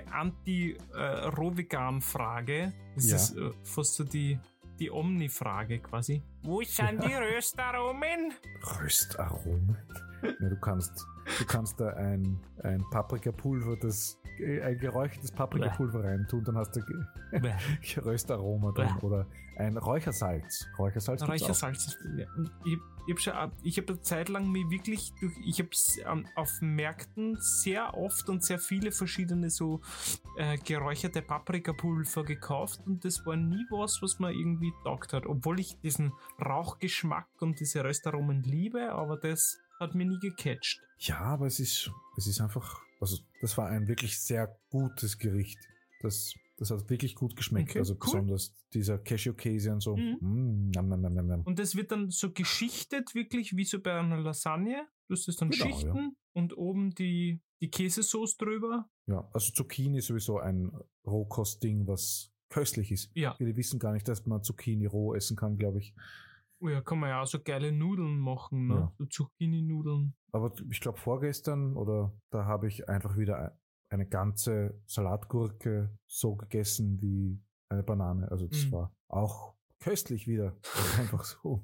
Anti-Rohvegan-Frage. Das Ja. ist fast so die Omni-Frage quasi. Wo sind die Röstaromen? Röstaromen. Ja, du kannst da ein Paprikapulver, ein geräuchertes Paprikapulver reintun, dann hast du Röstaroma drin. Bäh. Oder ein Räuchersalz. Räuchersalz gibt's auch. Räuchersalz. Ja. Ich habe eine Zeit lang mich wirklich ich habe auf Märkten sehr oft und sehr viele verschiedene so geräucherte Paprikapulver gekauft und das war nie was mir irgendwie taugt hat, obwohl ich diesen Rauchgeschmack und diese Röstaromen liebe, aber das hat mir nie gecatcht. Ja, aber es ist einfach, also das war ein wirklich sehr gutes Gericht. Das hat wirklich gut geschmeckt. Okay, also cool. besonders dieser Cashew-Käse und so. Mhm. Nam, nam, nam, nam, nam. Und das wird dann so geschichtet, wirklich wie so bei einer Lasagne. Du hast es dann Genau, schichten und oben die Käsesauce drüber. Ja, also Zucchini ist sowieso ein Rohkostding, was köstlich ist. Ja. Viele wissen gar nicht, dass man Zucchini roh essen kann, glaube ich. Oh ja, kann man ja auch so geile Nudeln machen, ne? Ja. So Zucchini-Nudeln. Aber ich glaube vorgestern da habe ich einfach wieder eine ganze Salatgurke so gegessen wie eine Banane. Also das war auch köstlich wieder. Einfach so.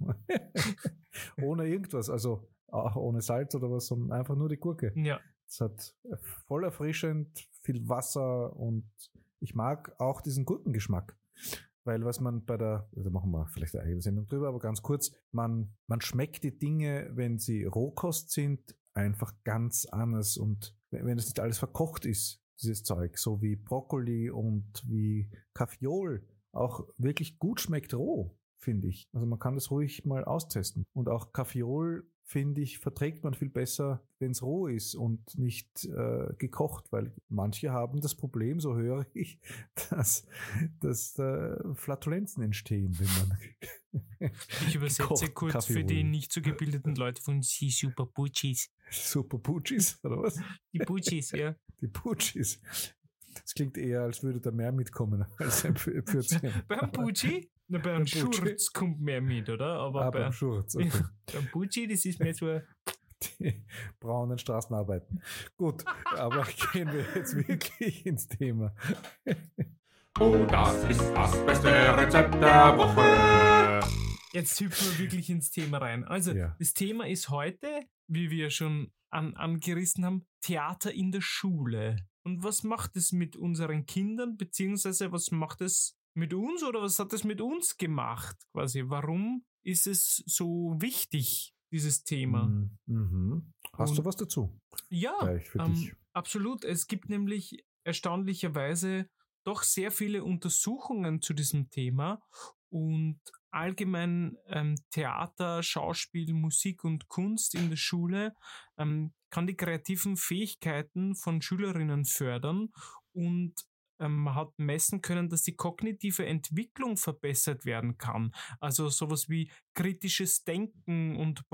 Ohne irgendwas. Also auch ohne Salz oder was, sondern einfach nur die Gurke. Ja. Es hat voll erfrischend, viel Wasser und ich mag auch diesen Gurkengeschmack. Weil was man da machen wir vielleicht eine eigene Sendung drüber, aber ganz kurz, man schmeckt die Dinge, wenn sie Rohkost sind, einfach ganz anders. Und wenn das nicht alles verkocht ist, dieses Zeug, so wie Brokkoli und wie Kaffeeol, auch wirklich gut schmeckt roh, finde ich. Also man kann das ruhig mal austesten. Und auch Kaffeeol, finde ich, verträgt man viel besser, wenn es roh ist und nicht gekocht, weil manche haben das Problem, so höre ich, dass Flatulenzen entstehen, wenn man Ich übersetze gekochten kurz Kaffee für die holen. nicht so gebildeten Leute von die Super Butchis. Super Putschis, oder was? Die Butchis, ja. Die Putschis. Das klingt eher, als würde da mehr mitkommen als ein Pfürzchen. Beim Butchi? Na, beim Beim Butchi? Schurz kommt mehr mit, oder? Aber Beim Schurz. Okay. beim Butchi, das ist mehr so. Die braunen Straßenarbeiten. Gut, aber gehen wir jetzt wirklich ins Thema. Oh, das ist das beste Rezept der Woche. Jetzt hüpfen wir wirklich ins Thema rein. Also, Ja. das Thema ist heute, wie wir schon angerissen haben, Theater in der Schule. Und was macht es mit unseren Kindern, beziehungsweise was macht es mit uns oder was hat es mit uns gemacht? Quasi, warum ist es so wichtig, dieses Thema? Mhm. Hast du Und- was dazu? Ja, Gleich für dich. absolut. Es gibt nämlich erstaunlicherweise doch sehr viele Untersuchungen zu diesem Thema und allgemein Theater, Schauspiel, Musik und Kunst in der Schule kann die kreativen Fähigkeiten von Schülerinnen fördern und man hat messen können, dass die kognitive Entwicklung verbessert werden kann. Also sowas wie kritisches Denken und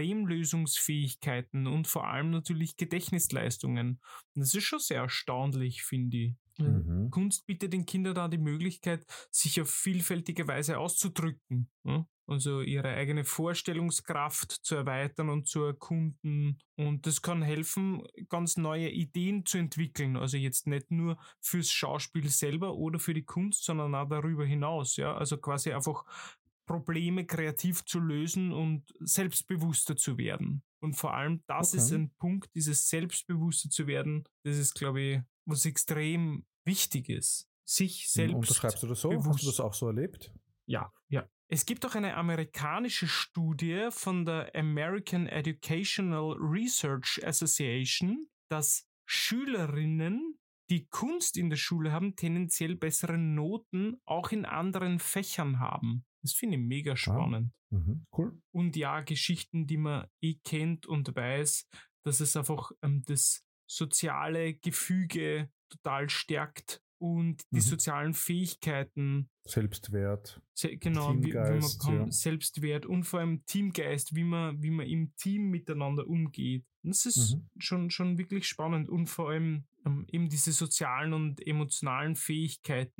Problemlösungsfähigkeiten und vor allem natürlich Gedächtnisleistungen. Und das ist schon sehr erstaunlich, finde ich. Mhm. Kunst bietet den Kindern da die Möglichkeit, sich auf vielfältige Weise auszudrücken. Ja? Also ihre eigene Vorstellungskraft zu erweitern und zu erkunden. Und das kann helfen, ganz neue Ideen zu entwickeln. Also jetzt nicht nur fürs Schauspiel selber oder für die Kunst, sondern auch darüber hinaus. Ja? Also quasi einfach Probleme kreativ zu lösen und selbstbewusster zu werden. Und vor allem das Okay. ist ein Punkt, dieses selbstbewusster zu werden, das ist, glaube ich, was extrem wichtig ist. Sich selbst Unterschreibst du das so? bewusst. Hast du das auch so erlebt? Ja. Es gibt auch eine amerikanische Studie von der American Educational Research Association, dass Schülerinnen, die Kunst in der Schule haben, tendenziell bessere Noten auch in anderen Fächern haben. Das finde ich mega spannend. Mhm. Cool. Und ja, Geschichten, die man kennt und weiß, dass es einfach das soziale Gefüge total stärkt und die Mhm. sozialen Fähigkeiten, Selbstwert. genau, wie man Teamgeist, kann, ja. Selbstwert und vor allem Teamgeist, wie man im Team miteinander umgeht. Und das ist schon wirklich spannend und vor allem eben diese sozialen und emotionalen Fähigkeiten.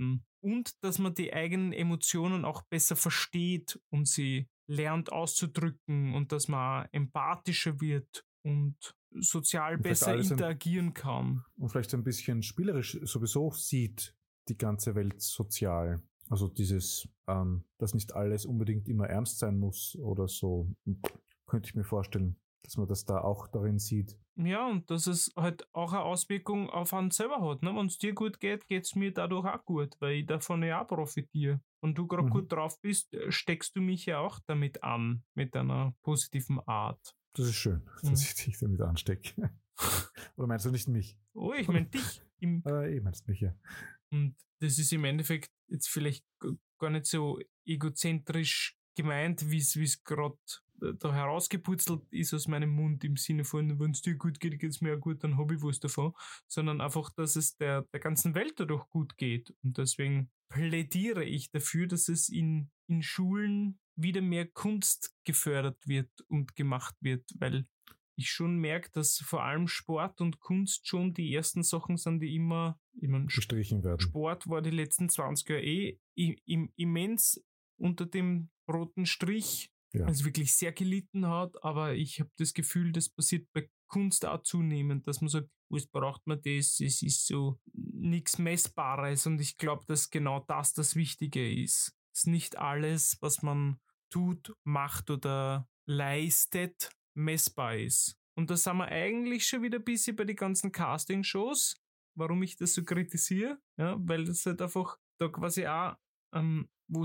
und dass man die eigenen Emotionen auch besser versteht und sie lernt auszudrücken und dass man empathischer wird und sozial Und vielleicht besser alles interagieren kann. und vielleicht so ein bisschen spielerisch sowieso sieht die ganze Welt sozial. Also dieses, dass nicht alles unbedingt immer ernst sein muss oder so, könnte ich mir vorstellen, dass man das da auch darin sieht. Ja, und dass es halt auch eine Auswirkung auf einen selber hat. Ne? Wenn es dir gut geht, geht es mir dadurch auch gut, weil ich davon ja auch profitiere. Wenn du gerade gut drauf bist, steckst du mich ja auch damit an, mit einer positiven Art. Das ist schön, dass ich dich damit anstecke. Oder meinst du nicht mich? Oh, ich meine dich. Meinst mich, ja. Und das ist im Endeffekt jetzt vielleicht gar nicht so egozentrisch gemeint, wie es gerade da herausgeputzelt ist aus meinem Mund im Sinne von, wenn es dir gut geht, geht es mir ja gut, dann habe ich was davon, sondern einfach, dass es der ganzen Welt dadurch gut geht. Und deswegen plädiere ich dafür, dass es in Schulen wieder mehr Kunst gefördert wird und gemacht wird, weil ich schon merke, dass vor allem Sport und Kunst schon die ersten Sachen sind, die immer, ich meine, Gestrichen werden. Sport war die letzten 20 Jahre immens unter dem roten Strich, Ja. also wirklich sehr gelitten hat, aber ich habe das Gefühl, das passiert bei Kunst auch zunehmend, dass man sagt, was braucht man das, es ist so nichts Messbares und ich glaube, dass genau das Wichtige ist. Dass nicht alles, was man tut, macht oder leistet, messbar ist. Und da sind wir eigentlich schon wieder ein bisschen bei den ganzen Casting-Shows, warum ich das so kritisiere, ja, weil das halt einfach da quasi auch, wo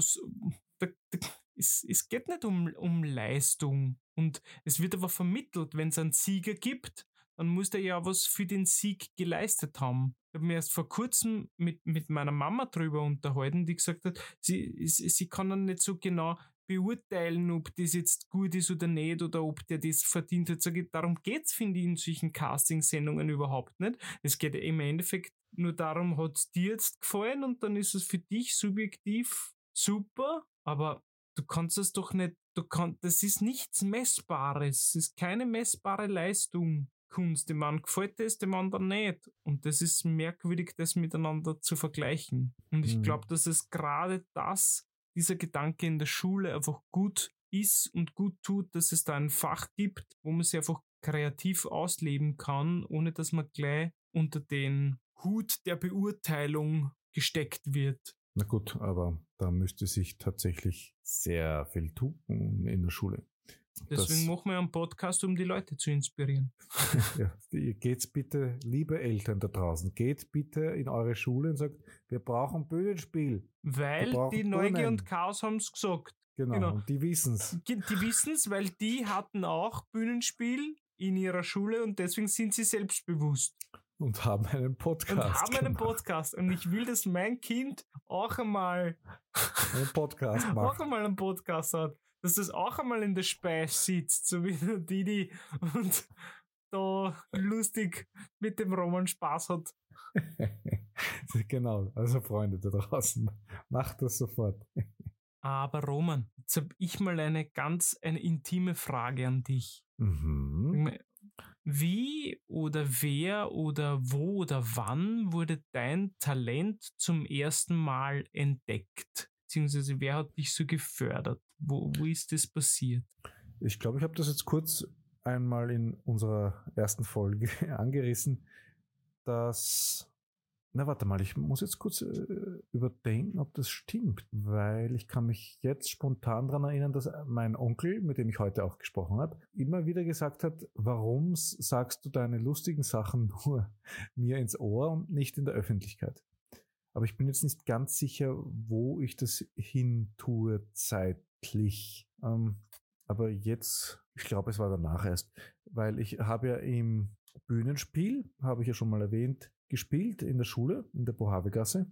es geht nicht um Leistung und es wird aber vermittelt, wenn es einen Sieger gibt, dann muss der ja was für den Sieg geleistet haben. Ich habe mir erst vor kurzem mit meiner Mama drüber unterhalten, die gesagt hat, sie kann dann nicht so genau beurteilen, ob das jetzt gut ist oder nicht oder ob der das verdient hat. Darum geht es, finde ich, in solchen Casting-Sendungen überhaupt nicht. Es geht im Endeffekt nur darum, hat es dir jetzt gefallen und dann ist es für dich subjektiv super, aber du kannst es doch nicht, das ist nichts Messbares, es ist keine messbare Leistung. Kunst, dem einen gefällt das, dem anderen nicht. Und das ist merkwürdig, das miteinander zu vergleichen. Und ich glaube, dass es gerade dieser Gedanke in der Schule einfach gut ist und gut tut, dass es da ein Fach gibt, wo man sich einfach kreativ ausleben kann, ohne dass man gleich unter den Hut der Beurteilung gesteckt wird. Na gut, aber da müsste sich tatsächlich sehr viel tun in der Schule. Deswegen machen wir einen Podcast, um die Leute zu inspirieren. Ja, geht's bitte, liebe Eltern da draußen, geht bitte in eure Schule und sagt, wir brauchen Bühnenspiel. Weil die Neugier und Chaos haben es gesagt. Genau, und die wissen's. Die wissen's, weil die hatten auch Bühnenspiel in ihrer Schule und deswegen sind sie selbstbewusst. Und haben einen Podcast. Und ich will, dass mein Kind auch einmal einen Podcast macht. Auch einmal einen Podcast hat. Dass das auch einmal in der Speise sitzt, so wie der Didi und da lustig mit dem Roman Spaß hat. Genau, also Freunde da draußen, macht das sofort. Aber Roman, jetzt habe ich mal eine intime Frage an dich. Wie oder wer oder wo oder wann wurde dein Talent zum ersten Mal entdeckt? Beziehungsweise wer hat dich so gefördert? Wo ist das passiert? Ich glaube, ich habe das jetzt kurz einmal in unserer ersten Folge angerissen, dass... Na, warte mal, ich muss jetzt kurz überdenken, ob das stimmt, weil ich kann mich jetzt spontan daran erinnern, dass mein Onkel, mit dem ich heute auch gesprochen habe, immer wieder gesagt hat, warum sagst du deine lustigen Sachen nur mir ins Ohr und nicht in der Öffentlichkeit? Aber ich bin jetzt nicht ganz sicher, wo ich das hin tue zeitlich. Aber jetzt, ich glaube, es war danach erst, weil ich habe ja im Bühnenspiel, habe ich ja schon mal erwähnt, gespielt in der Schule, in der Bohavegasse.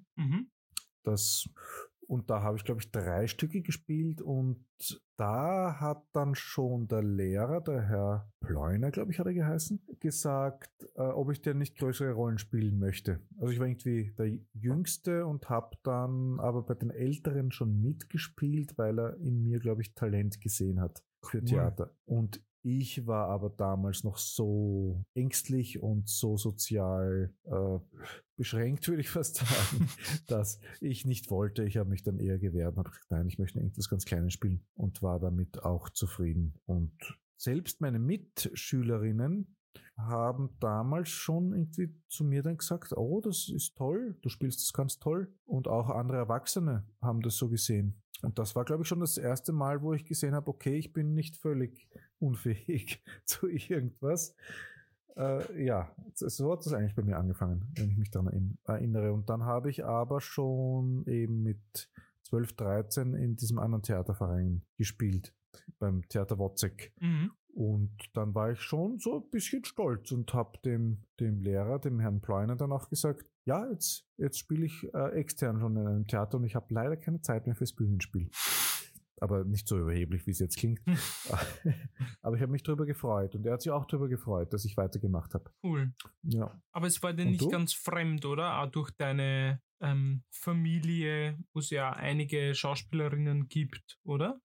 Und da habe ich, glaube ich, 3 Stücke gespielt und da hat dann schon der Lehrer, der Herr Pleuner, glaube ich, hat er geheißen, gesagt, ob ich denn nicht größere Rollen spielen möchte. Also ich war irgendwie der Jüngste und habe dann aber bei den Älteren schon mitgespielt, weil er in mir, glaube ich, Talent gesehen hat für Theater. Und Ich war aber damals noch so ängstlich und so sozial beschränkt, würde ich fast sagen, dass ich nicht wollte. Ich habe mich dann eher gewehrt und habe gesagt, nein, ich möchte irgendwas ganz Kleines spielen und war damit auch zufrieden. Und selbst meine Mitschülerinnen haben damals schon irgendwie zu mir dann gesagt, oh, das ist toll, du spielst das ganz toll. Und auch andere Erwachsene haben das so gesehen. Und das war, glaube ich, schon das erste Mal, wo ich gesehen habe, okay, ich bin nicht völlig unfähig zu irgendwas. Ja, so hat es eigentlich bei mir angefangen, wenn ich mich daran erinnere. Und dann habe ich aber schon eben mit 12, 13 in diesem anderen Theaterverein gespielt, beim Theater Wozzeck. Mhm. Und dann war ich schon so ein bisschen stolz und habe dem Lehrer, dem Herrn Pleuner, dann auch gesagt, ja, jetzt spiele ich extern schon in einem Theater und ich habe leider keine Zeit mehr fürs Bühnenspiel. Aber nicht so überheblich, wie es jetzt klingt. Aber ich habe mich darüber gefreut und er hat sich auch darüber gefreut, dass ich weitergemacht habe. Cool. Ja. Aber es war dir Und nicht du? ganz fremd, oder? Auch durch deine Familie, wo es ja einige Schauspielerinnen gibt, oder?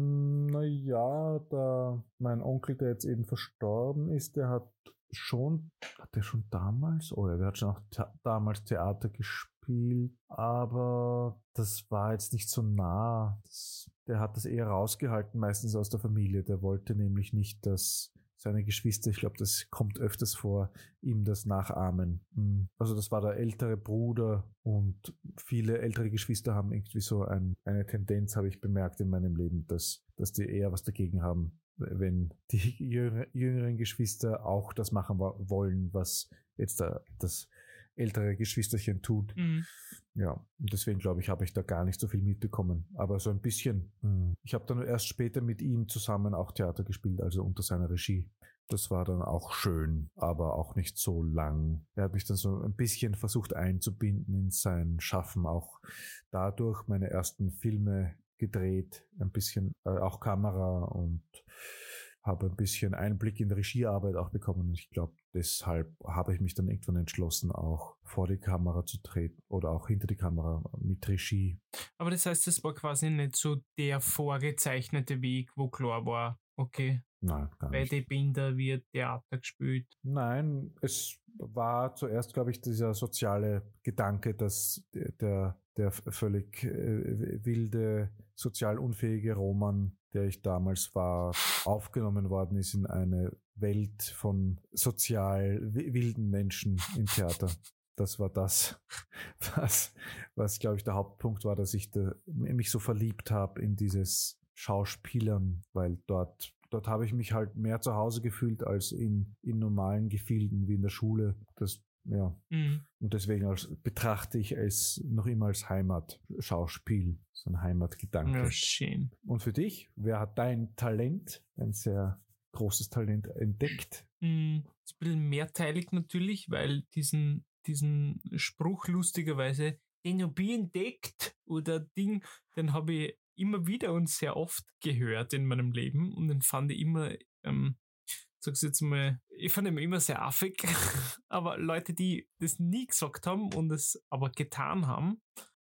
Naja, mein Onkel, der jetzt eben verstorben ist, der hat der schon damals, oder der hat schon auch damals Theater gespielt, aber das war jetzt nicht so nah. Der hat das eher rausgehalten, meistens aus der Familie. Der wollte nämlich nicht, dass seine Geschwister, ich glaube, das kommt öfters vor, ihm das nachahmen. Also das war der ältere Bruder und viele ältere Geschwister haben irgendwie so eine Tendenz, habe ich bemerkt in meinem Leben, dass die eher was dagegen haben, wenn die jüngeren Geschwister auch das machen wollen, was jetzt das ältere Geschwisterchen tut. Mhm. Ja, und deswegen glaube ich, habe ich da gar nicht so viel mitbekommen. Aber so ein bisschen. Ich habe dann erst später mit ihm zusammen auch Theater gespielt, also unter seiner Regie. Das war dann auch schön, aber auch nicht so lang. Er hat mich dann so ein bisschen versucht einzubinden in sein Schaffen, auch dadurch meine ersten Filme gedreht, ein bisschen auch Kamera und habe ein bisschen Einblick in Regiearbeit auch bekommen. Und ich glaube, deshalb habe ich mich dann irgendwann entschlossen, auch vor die Kamera zu treten oder auch hinter die Kamera mit Regie. Aber das heißt, es war quasi nicht so der vorgezeichnete Weg, wo klar war, okay, Nein, gar bei nicht. den Binder wird Theater gespielt. Nein, es war zuerst, glaube ich, dieser soziale Gedanke, dass der völlig wilde, sozial unfähige Roman, der ich damals war, aufgenommen worden ist in eine Welt von sozial wilden Menschen im Theater. Das war das, was glaube ich, der Hauptpunkt war, dass ich mich so verliebt habe in dieses Schauspielern, weil dort habe ich mich halt mehr zu Hause gefühlt als in normalen Gefilden wie in der Schule. Ja. Mhm. Und deswegen betrachte ich es noch immer als Heimatschauspiel, so ein Heimatgedanke. Ja, schön. Und für dich, wer hat dein Talent, ein sehr großes Talent entdeckt? Ist ein bisschen mehrteilig natürlich, weil diesen Spruch lustigerweise, den habe ich entdeckt oder Ding, den habe ich immer wieder und sehr oft gehört in meinem Leben und den fand ich immer, sag's jetzt mal, ich fand ihn immer sehr affig, aber Leute, die das nie gesagt haben und es aber getan haben,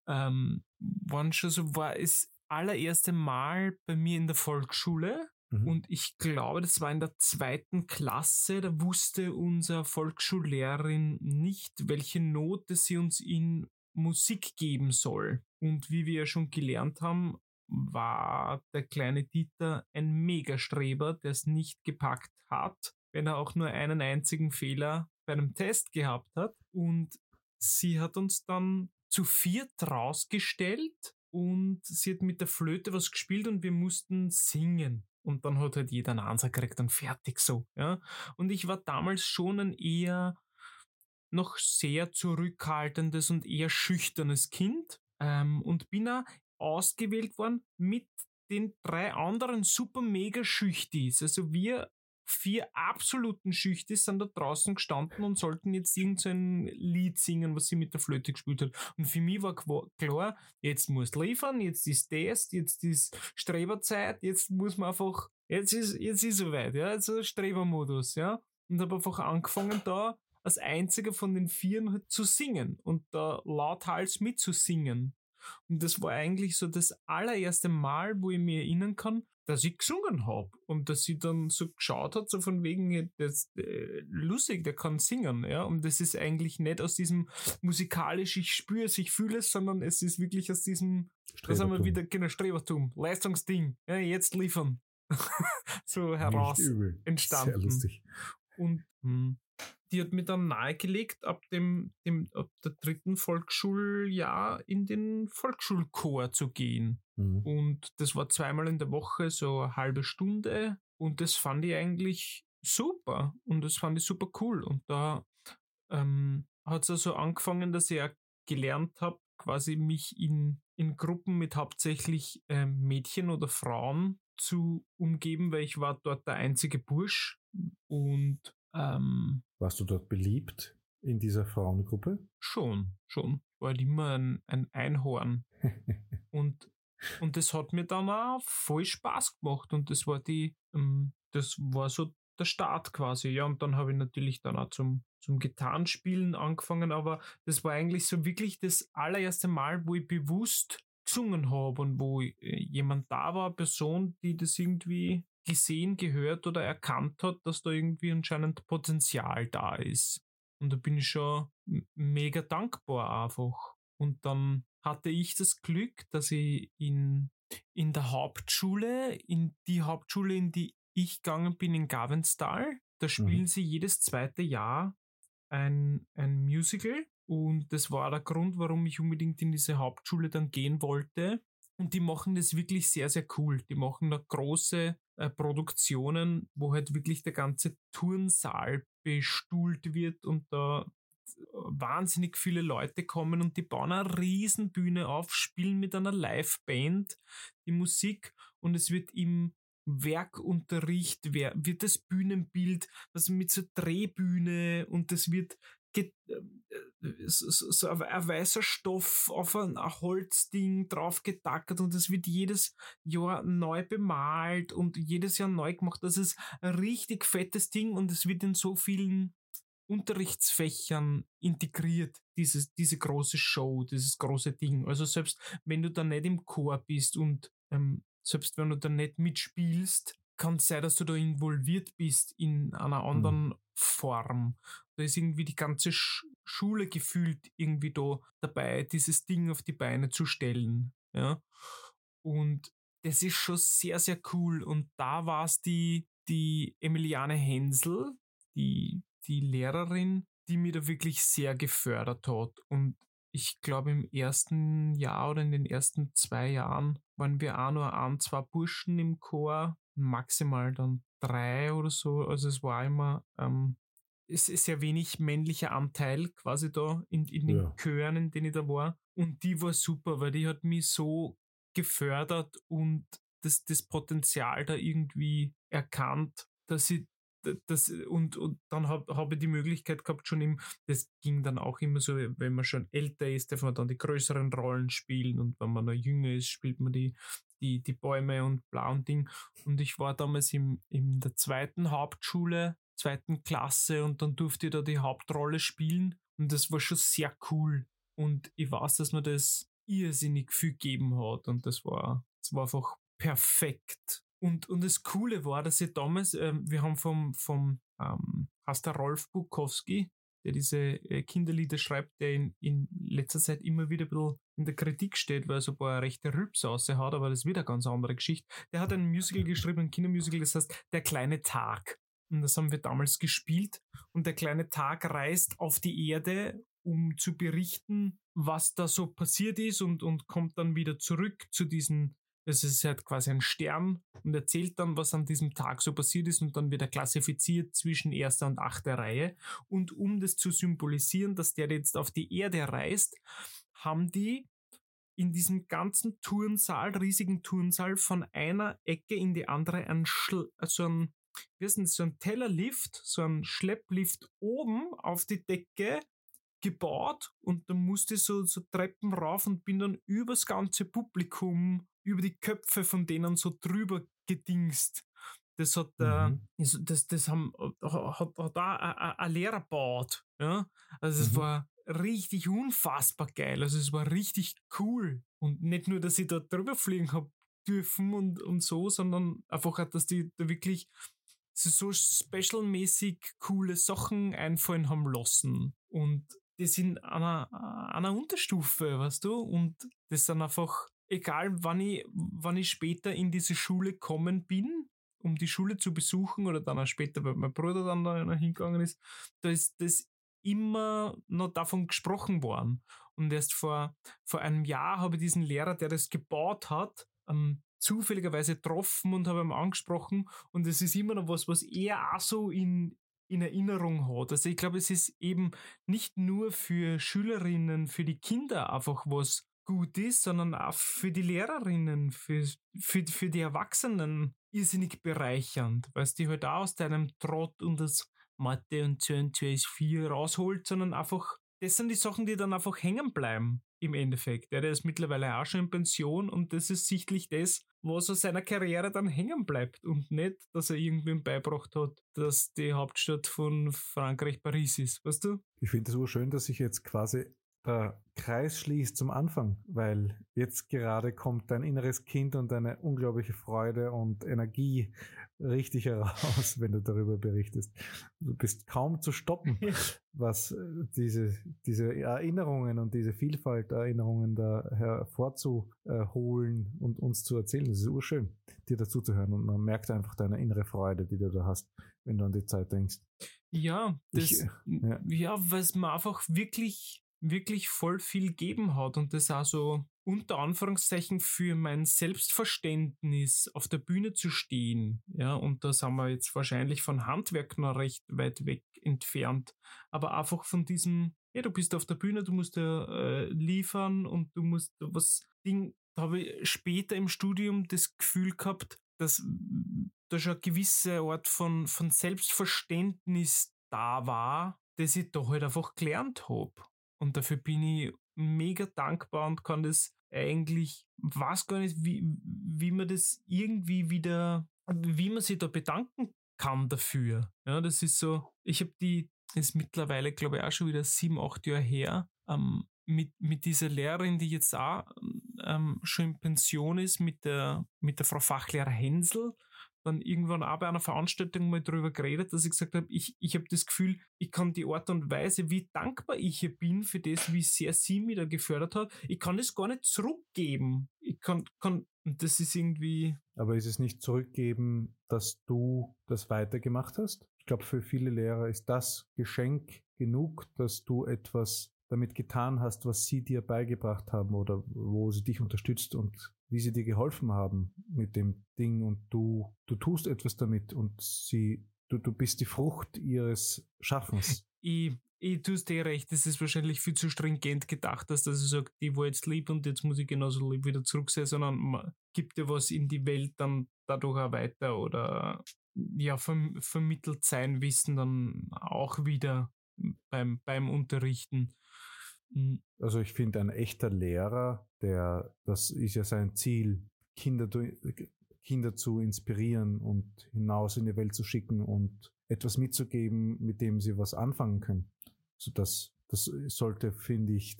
war das allererste Mal bei mir in der Volksschule. Und ich glaube, das war in der 2. Klasse, da wusste unsere Volksschullehrerin nicht, welche Note sie uns in Musik geben soll. Und wie wir ja schon gelernt haben, war der kleine Dieter ein Megastreber, der es nicht gepackt hat, wenn er auch nur einen einzigen Fehler bei einem Test gehabt hat. Und sie hat uns dann zu 4 rausgestellt und sie hat mit der Flöte was gespielt und wir mussten singen. Und dann hat halt jeder einen Ansatz gekriegt und fertig so. Ja? Und ich war damals schon ein eher noch sehr zurückhaltendes und eher schüchternes Kind und bin auch ausgewählt worden mit den 3 anderen super mega Schüchtis. Also wir 4 absoluten Schüchtis sind da draußen gestanden und sollten jetzt irgendein Lied singen, was sie mit der Flöte gespielt hat. Und für mich war klar, jetzt muss liefern, jetzt ist Test, jetzt ist Streberzeit, jetzt muss man einfach, jetzt ist soweit, ja, also Strebermodus, ja. Und habe einfach angefangen da als einziger von den 4 halt zu singen und da lauthals mitzusingen. Und das war eigentlich so das allererste Mal, wo ich mich erinnern kann, dass ich gesungen habe. Und dass sie dann so geschaut hat, so von wegen, das lustig, der kann singen. Ja? Und das ist eigentlich nicht aus diesem musikalisch, ich spüre es, ich fühle es, sondern es ist wirklich aus diesem, da sind wir wieder, genau, Strebertum, Leistungsding, ja, jetzt liefern. So heraus Nicht übel. entstanden. Sehr lustig. Und die hat mir dann nahegelegt, ab ab der 3. Volksschuljahr in den Volksschulchor zu gehen. Mhm. Und das war 2-mal in der Woche, so eine halbe Stunde. Und das fand ich eigentlich super. Und das fand ich super cool. Und da hat es also angefangen, dass ich auch gelernt habe, quasi mich in Gruppen mit hauptsächlich Mädchen oder Frauen zu umgeben, weil ich war dort der einzige Bursch. Und Warst du dort beliebt in dieser Frauengruppe? schon. War halt immer ein Einhorn. Und das hat mir dann auch voll Spaß gemacht. Und das war das war so der Start quasi. Ja, und dann habe ich natürlich dann auch zum Gitarrenspielen angefangen, aber das war eigentlich so wirklich das allererste Mal, wo ich bewusst gesungen habe und wo jemand da war, eine Person, die das irgendwie gesehen, gehört oder erkannt hat, dass da irgendwie anscheinend Potenzial da ist. Und da bin ich schon mega dankbar einfach. Und dann hatte ich das Glück, dass ich in der Hauptschule, in die Hauptschule, in die ich gegangen bin, in Gavenstal, da spielen sie jedes 2. Jahr ein Musical. Und das war der Grund, warum ich unbedingt in diese Hauptschule dann gehen wollte. Und die machen das wirklich sehr, sehr cool. Die machen da große Produktionen, wo halt wirklich der ganze Turnsaal bestuhlt wird und da wahnsinnig viele Leute kommen und die bauen eine Riesenbühne auf, spielen mit einer Liveband die Musik und es wird im Werkunterricht wird das Bühnenbild, also mit so Drehbühne und das wird so ein weißer Stoff auf ein Holzding drauf getackert und es wird jedes Jahr neu bemalt und jedes Jahr neu gemacht. Das ist ein richtig fettes Ding und es wird in so vielen Unterrichtsfächern integriert, diese große Show, dieses große Ding. Also selbst wenn du da nicht im Chor bist und selbst wenn du da nicht mitspielst, kann es sein, dass du da involviert bist in einer anderen Form. Da ist irgendwie die ganze Schule gefühlt irgendwie da dabei, dieses Ding auf die Beine zu stellen. Ja? Und das ist schon sehr, sehr cool. Und da war es die Emiliane Hensel, die Lehrerin, die mir da wirklich sehr gefördert hat. Und ich glaube, im ersten Jahr oder in den ersten 2 Jahren waren wir auch nur 1, 2 Burschen im Chor, maximal dann 3 oder so. Also es war immer es ist sehr wenig männlicher Anteil quasi da in den Chören, in denen ich da war. Und die war super, weil die hat mich so gefördert und das Potenzial da irgendwie erkannt, dass ich und dann habe ich die Möglichkeit gehabt, das ging dann auch immer so, wenn man schon älter ist, darf man dann die größeren Rollen spielen und wenn man noch jünger ist, spielt man die Bäume und bla und Ding. Und ich war damals in der 2. Hauptschule, 2. Klasse und dann durfte ich da die Hauptrolle spielen und das war schon sehr cool. Und ich weiß, dass mir das irrsinnig viel gegeben hat und das war einfach perfekt. Und das Coole war, dass ich damals, wir haben vom heißt der Rolf Bukowski, der diese Kinderlieder schreibt, der in letzter Zeit immer wieder ein bisschen in der Kritik steht, weil er so ein paar rechte Rülpse hat, aber das ist wieder eine ganz andere Geschichte. Der hat ein Musical geschrieben, ein Kindermusical, das heißt Der kleine Tag. Und das haben wir damals gespielt. Und der kleine Tag reist auf die Erde, um zu berichten, was da so passiert ist und kommt dann wieder zurück zu diesen. Es ist halt quasi ein Stern und erzählt dann, was an diesem Tag so passiert ist und dann wird er klassifiziert zwischen 1. und 8. Reihe. Und um das zu symbolisieren, dass der jetzt auf die Erde reist, haben die in diesem ganzen Turnsaal, riesigen Turnsaal, von einer Ecke in die andere so ein Tellerlift, so ein Schlepplift oben auf die Decke gebaut und dann musste ich so Treppen rauf und bin dann übers ganze Publikum, über die Köpfe von denen so drüber gedingst. Das hat hat auch ein Lehrer gebaut. Ja? Also es war richtig unfassbar geil. Also es war richtig cool. Und nicht nur, dass ich da drüber fliegen habe dürfen und so, sondern einfach auch, dass die da wirklich so specialmäßig coole Sachen einfallen haben lassen. Und die sind an einer Unterstufe, weißt du? Und das sind einfach, egal wann ich später in diese Schule gekommen bin, um die Schule zu besuchen oder dann auch später, weil mein Bruder dann da hingegangen ist, da ist das immer noch davon gesprochen worden. Und erst vor einem Jahr habe ich diesen Lehrer, der das gebaut hat, zufälligerweise getroffen und habe ihn angesprochen. Und es ist immer noch was er auch so in Erinnerung hat. Also ich glaube, es ist eben nicht nur für Schülerinnen, für die Kinder einfach was gut ist, sondern auch für die Lehrerinnen, für die Erwachsenen irrsinnig bereichernd, weil es die halt auch aus deinem Trott und das Mathe und 2 und 2 ist 4 rausholt, sondern einfach, das sind die Sachen, die dann einfach hängen bleiben im Endeffekt. Der ist mittlerweile auch schon in Pension und das ist sichtlich das, was aus seiner Karriere dann hängen bleibt und nicht, dass er irgendwem beibracht hat, dass die Hauptstadt von Frankreich Paris ist, weißt du? Ich finde es schön, dass sich jetzt quasi der Kreis schließt zum Anfang, weil jetzt gerade kommt dein inneres Kind und deine unglaubliche Freude und Energie richtig heraus, wenn du darüber berichtest. Du bist kaum zu stoppen, was diese Erinnerungen und diese Vielfalt der Erinnerungen da hervorzuholen und uns zu erzählen. Das ist urschön, dir dazu zu hören und man merkt einfach deine innere Freude, die du da hast, wenn du an die Zeit denkst. Ja, weil es mir einfach wirklich voll viel gegeben hat und das auch so unter Anführungszeichen für mein Selbstverständnis auf der Bühne zu stehen. Ja, und da sind wir jetzt wahrscheinlich von Handwerk noch recht weit weg entfernt, aber einfach von diesem, ja, du bist auf der Bühne, du musst ja liefern und du musst da habe ich später im Studium das Gefühl gehabt, dass da schon eine gewisse Art von Selbstverständnis da war, das ich da halt einfach gelernt habe. Und dafür bin ich mega dankbar und kann das eigentlich, weiß gar nicht, wie man das irgendwie wieder, wie man sich da bedanken kann dafür. Ja, das ist so, ich habe ist mittlerweile, glaube ich, auch schon wieder 7, 8 Jahre her, mit dieser Lehrerin, die jetzt auch schon in Pension ist, mit der Frau Fachlehrer Hensel, dann irgendwann auch bei einer Veranstaltung mal drüber geredet, dass ich gesagt habe, ich habe das Gefühl, ich kann die Art und Weise, wie dankbar ich hier bin für das, wie sehr sie mich da gefördert hat, ich kann das gar nicht zurückgeben. Ich kann, und das ist irgendwie... Aber ist es nicht zurückgeben, dass du das weitergemacht hast? Ich glaube, für viele Lehrer ist das Geschenk genug, dass du etwas damit getan hast, was sie dir beigebracht haben oder wo sie dich unterstützt und wie sie dir geholfen haben mit dem Ding und du tust etwas damit und du bist die Frucht ihres Schaffens. Ich tue dir recht, das ist wahrscheinlich viel zu stringent gedacht, dass ich sage, die war jetzt lieb und jetzt muss ich genauso lieb wieder zurück sein, sondern man gibt dir was in die Welt dann dadurch auch weiter oder ja, vermittelt sein Wissen dann auch wieder beim Unterrichten. Also ich finde, ein echter Lehrer, das ist ja sein Ziel, Kinder zu inspirieren und hinaus in die Welt zu schicken und etwas mitzugeben, mit dem sie was anfangen können. Also das sollte, finde ich,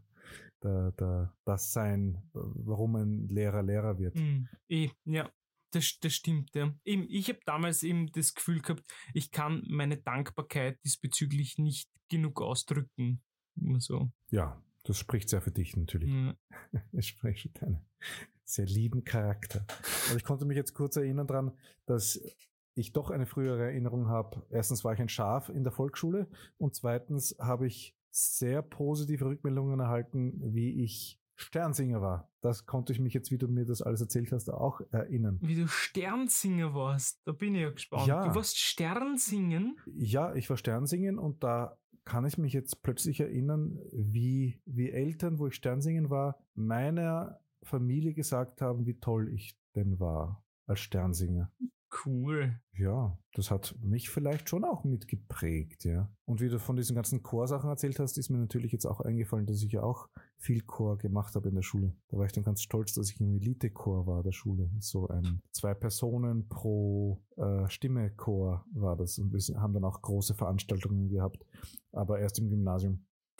das sein, warum ein Lehrer wird. Ja, das stimmt. Ja. Ich habe damals eben das Gefühl gehabt, ich kann meine Dankbarkeit diesbezüglich nicht genug ausdrücken. So. Ja, das spricht sehr für dich natürlich. Ja. Es spricht für deinen sehr lieben Charakter. Aber ich konnte mich jetzt kurz erinnern daran, dass ich doch eine frühere Erinnerung habe. Erstens war ich ein Schaf in der Volksschule und zweitens habe ich sehr positive Rückmeldungen erhalten, wie ich Sternsinger war. Das konnte ich mich jetzt, wie du mir das alles erzählt hast, auch erinnern. Wie du Sternsinger warst, da bin ich ja gespannt. Ja. Du warst Sternsingen? Ja, ich war Sternsingen und da kann ich mich jetzt plötzlich erinnern, wie Eltern, wo ich Sternsingen war, meiner Familie gesagt haben, wie toll ich denn war als Sternsinger. Cool. Ja, das hat mich vielleicht schon auch mitgeprägt, ja. Und wie du von diesen ganzen Chorsachen erzählt hast, ist mir natürlich jetzt auch eingefallen, dass ich ja auch viel Chor gemacht habe in der Schule. Da war ich dann ganz stolz, dass ich im Elite-Chor war der Schule. So ein 2 Personen pro Stimme-Chor war das. Und wir haben dann auch große Veranstaltungen gehabt, aber erst im Gymnasium.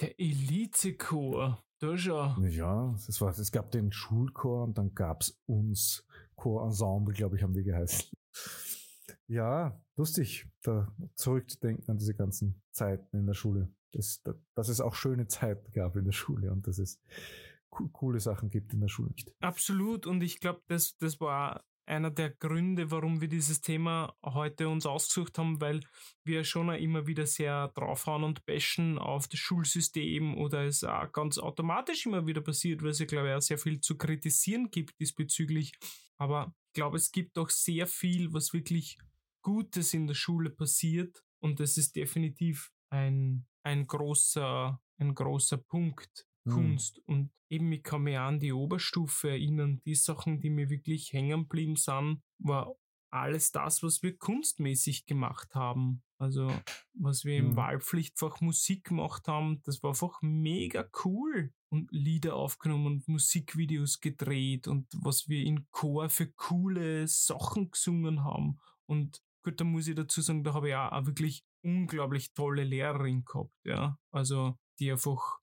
Der Elite-Chor. Da schon. Ja, es gab den Schulchor und dann gab es uns Chorensemble, glaube ich, haben wir geheißen. Ja, lustig, da zurückzudenken an diese ganzen Zeiten in der Schule. Dass es auch schöne Zeiten gab in der Schule und dass es coole Sachen gibt in der Schule. Absolut. Und ich glaube, das war einer der Gründe, warum wir dieses Thema heute uns ausgesucht haben, weil wir schon auch immer wieder sehr draufhauen und bashen auf das Schulsystem oder es auch ganz automatisch immer wieder passiert, weil es ja, glaube ich, auch sehr viel zu kritisieren gibt diesbezüglich. Aber ich glaube, es gibt auch sehr viel, was wirklich Gutes in der Schule passiert und das ist definitiv ein großer Punkt. Kunst. Und eben, ich kann mich auch an die Oberstufe erinnern, die Sachen, die mir wirklich hängen geblieben sind, war alles das, was wir kunstmäßig gemacht haben. Also, was wir im Wahlpflichtfach Musik gemacht haben, das war einfach mega cool. Und Lieder aufgenommen und Musikvideos gedreht und was wir in Chor für coole Sachen gesungen haben. Und gut, da muss ich dazu sagen, da habe ich auch wirklich unglaublich tolle Lehrerin gehabt, ja. Also, die einfach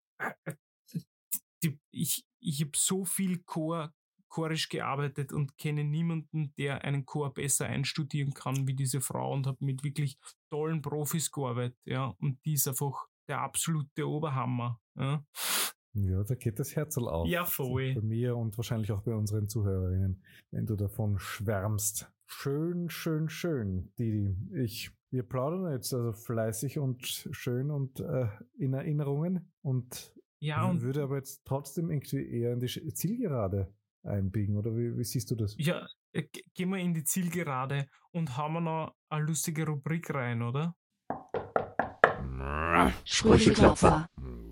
ich habe so viel chorisch gearbeitet und kenne niemanden, der einen Chor besser einstudieren kann wie diese Frau und habe mit wirklich tollen Profis gearbeitet, ja, und die ist einfach der absolute Oberhammer, ja. Ja, da geht das Herzl auf. Ja, voll. Bei mir und wahrscheinlich auch bei unseren Zuhörerinnen, wenn du davon schwärmst. Schön, schön, schön, Didi. Wir plaudern jetzt also fleißig und schön und in Erinnerungen und würde aber jetzt trotzdem irgendwie eher in die Zielgerade einbiegen, oder wie siehst du das? Ja, gehen wir in die Zielgerade und haben wir noch eine lustige Rubrik rein, oder? Sprücheklopfer.